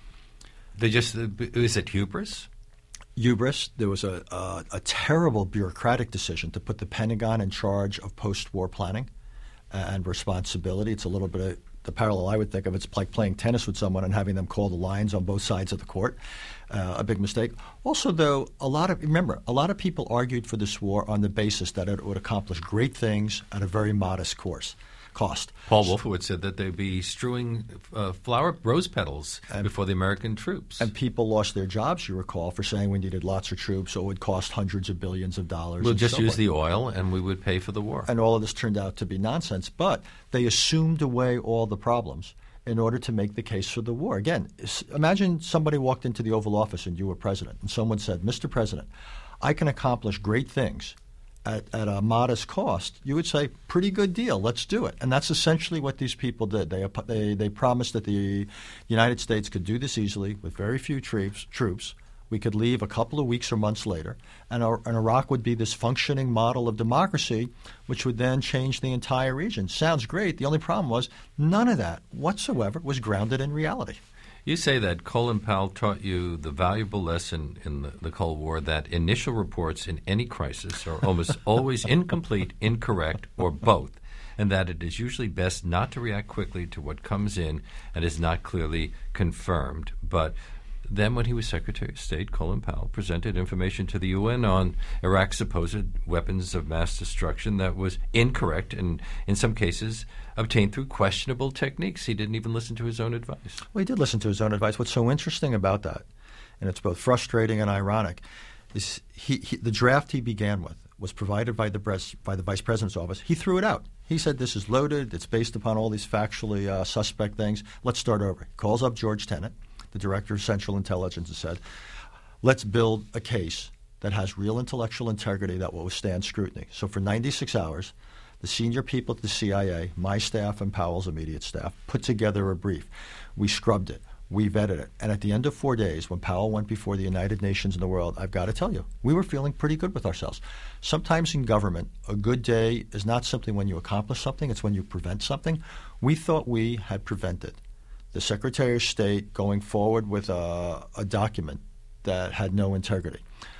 They just uh, is it hubris? Hubris. There was a, a, a terrible bureaucratic decision to put the Pentagon in charge of post-war planning and responsibility. It's a little bit of the parallel I would think of. It's like playing tennis with someone and having them call the lines on both sides of the court. Uh, a big mistake. Also, though, a lot of remember, a lot of people argued for this war on the basis that it would accomplish great things at a very modest course, cost. Paul Wolfowitz said that they'd be strewing uh, flower rose petals and, before the American troops. And people lost their jobs, you recall, for saying we needed lots of troops, so it would cost hundreds of billions of dollars. We'll just so use forth. the oil, and we would pay for the war. And all of this turned out to be nonsense. But they assumed away all the problems in order to make the case for the war. Again, imagine somebody walked into the Oval Office and you were president, and someone said, Mister President, I can accomplish great things at, at a modest cost. You would say, pretty good deal, let's do it. And that's essentially what these people did. They, they, they promised that the United States could do this easily with very few troops, troops. We could leave a couple of weeks or months later, and, our, and Iraq would be this functioning model of democracy, which would then change the entire region. Sounds great. The only problem was none of that whatsoever was grounded in reality. You say that Colin Powell taught you the valuable lesson in the, the Cold War that initial reports in any crisis are almost always incomplete, incorrect, or both, and that it is usually best not to react quickly to what comes in and is not clearly confirmed, but then when he was Secretary of State, Colin Powell presented information to the U N on Iraq's supposed weapons of mass destruction that was incorrect and, in some cases, obtained through questionable techniques. He didn't even listen to his own advice. Well, he did listen to his own advice. What's so interesting about that, and it's both frustrating and ironic, is he, he, the draft he began with was provided by the, pres, by the Vice President's office. He threw it out. He said, this is loaded. It's based upon all these factually uh, suspect things. Let's start over. He calls up George Tenet, the Director of Central Intelligence, and said, let's build a case that has real intellectual integrity that will withstand scrutiny. So for ninety-six hours, the senior people at the C I A, my staff and Powell's immediate staff, put together a brief. We scrubbed it. We vetted it. And at the end of four days, when Powell went before the United Nations and the world, I've got to tell you, we were feeling pretty good with ourselves. Sometimes in government, a good day is not simply when you accomplish something, it's when you prevent something. We thought we had prevented the Secretary of State going forward with a, a document that had no integrity.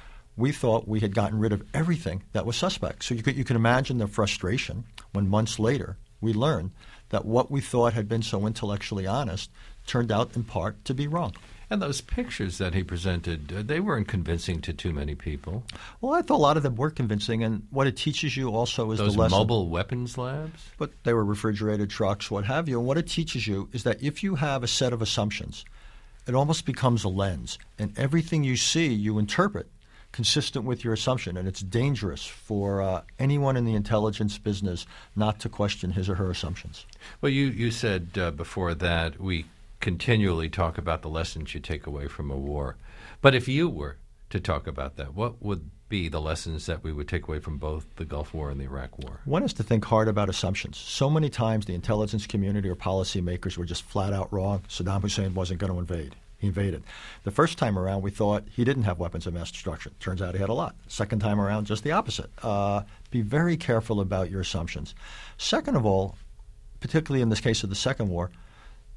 We thought we had gotten rid of everything that was suspect. So you, could, you can imagine the frustration when months later we learned that what we thought had been so intellectually honest turned out in part to be wrong. And those pictures that he presented, uh, they weren't convincing to too many people. Well, I thought a lot of them were convincing, and what it teaches you also is those the lesson. mobile weapons labs? But they were refrigerated trucks, what have you. And what it teaches you is that if you have a set of assumptions, it almost becomes a lens. And everything you see, you interpret consistent with your assumption. And it's dangerous for uh, anyone in the intelligence business not to question his or her assumptions. Well, you, you said uh, before that we continually talk about the lessons you take away from a war. But if you were to talk about that, what would be the lessons that we would take away from both the Gulf War and the Iraq War? One is to think hard about assumptions. So many times the intelligence community or policymakers were just flat out wrong. Saddam Hussein wasn't going to invade. He invaded. The first time around, we thought he didn't have weapons of mass destruction. Turns out he had a lot. Second time around, just the opposite. Uh, be very careful about your assumptions. Second of all, particularly in this case of the second war,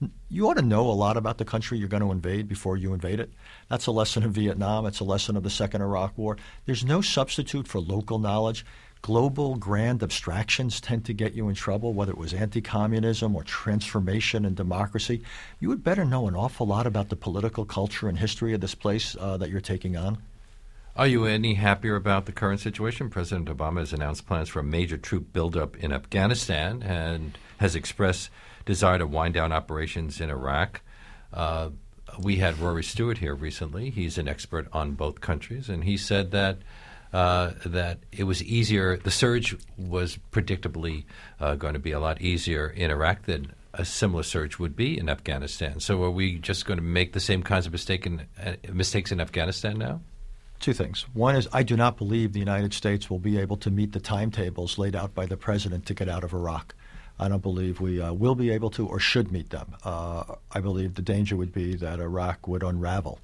You ought to know a lot about the country you're going to invade before you invade it. That's a lesson of Vietnam. It's a lesson of the Second Iraq War. There's no substitute for local knowledge. Global grand abstractions tend to get you in trouble, whether it was anti-communism or transformation and democracy. You would better know an awful lot about the political culture and history of this place uh, that you're taking on. Are you any happier about the current situation? President Obama has announced plans for a major troop buildup in Afghanistan and has expressed desire to wind down operations in Iraq. Uh, we had Rory Stewart here recently. He's an expert on both countries, and he said that uh, that it was easier. The surge was predictably uh, going to be a lot easier in Iraq than a similar surge would be in Afghanistan. So are we just going to make the same kinds of mistake in, uh, mistakes in Afghanistan now? Two things. One is I do not believe the United States will be able to meet the timetables laid out by the president to get out of Iraq. I don't believe we uh, will be able to or should meet them. Uh, I believe the danger would be that Iraq would unravel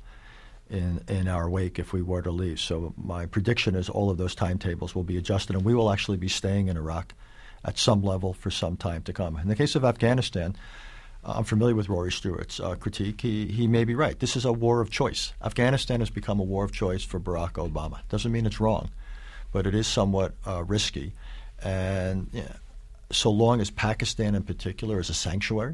in in our wake if we were to leave. So my prediction is all of those timetables will be adjusted, and we will actually be staying in Iraq at some level for some time to come. In the case of Afghanistan, uh, I'm familiar with Rory Stewart's uh, critique. He, he may be right. This is a war of choice. Afghanistan has become a war of choice for Barack Obama. Doesn't mean it's wrong, but it is somewhat uh, risky. And yeah, so long as Pakistan in particular is a sanctuary,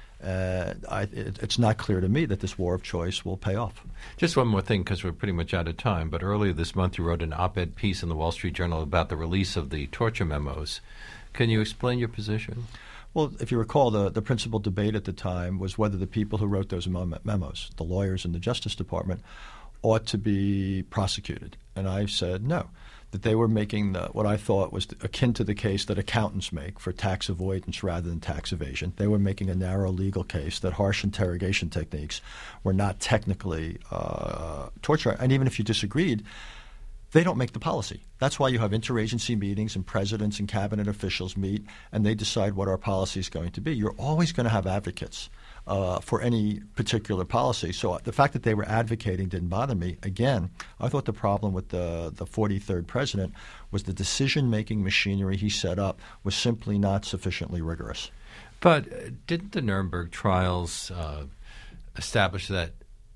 uh, I, it, it's not clear to me that this war of choice will pay off. Just one more thing, because we're pretty much out of time, but earlier this month you wrote an op-ed piece in the Wall Street Journal about the release of the torture memos. Can you explain your position? Well, if you recall, the, the principal debate at the time was whether the people who wrote those mem- memos, the lawyers in the Justice Department, ought to be prosecuted. And I said no, that they were making the, what I thought was akin to the case that accountants make for tax avoidance rather than tax evasion. They were making a narrow legal case that harsh interrogation techniques were not technically uh, torture. And even if you disagreed, they don't make the policy. That's why you have interagency meetings and presidents and cabinet officials meet, and they decide what our policy is going to be. You're always going to have advocates uh, for any particular policy. So the fact that they were advocating didn't bother me. Again, I thought the problem with the, the forty-third president was the decision-making machinery he set up was simply not sufficiently rigorous. But uh, didn't the Nuremberg trials uh, establish that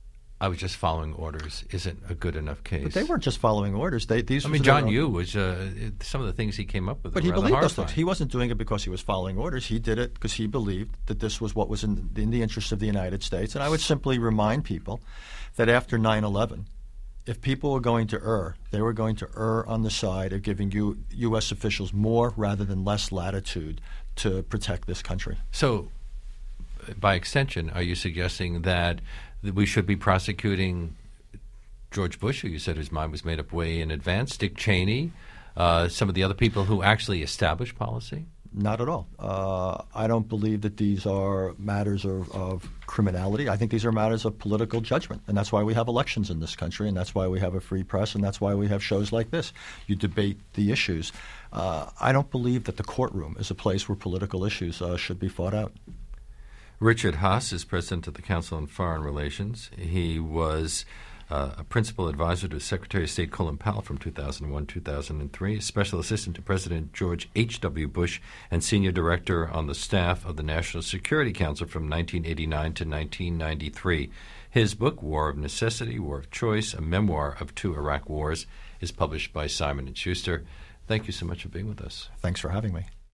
I was just following orders isn't a good enough case? But they weren't just following orders. They, these I mean, John Yoo was uh, some of the things he came up with. But were he rather believed those horrifying. things. He wasn't doing it because he was following orders. He did it because he believed that this was what was in, in the interest of the United States. And I would simply remind people that after nine eleven, if people were going to err, they were going to err on the side of giving U, U S officials more rather than less latitude to protect this country. So, by extension, are you suggesting that, that we should be prosecuting George Bush, who you said his mind was made up way in advance, Dick Cheney, uh, some of the other people who actually established policy? Not at all. Uh, I don't believe that these are matters of, of criminality. I think these are matters of political judgment, and that's why we have elections in this country, and that's why we have a free press, and that's why we have shows like this. You debate the issues. Uh, I don't believe that the courtroom is a place where political issues uh, should be fought out. Richard Haass is president of the Council on Foreign Relations. He was uh, a principal advisor to Secretary of State Colin Powell from two thousand one to two thousand three, special assistant to President George H W. Bush, and senior director on the staff of the National Security Council from nineteen eighty-nine to nineteen ninety-three. His book, War of Necessity, War of Choice, a memoir of two Iraq wars, is published by Simon and Schuster. Thank you so much for being with us. Thanks for having me.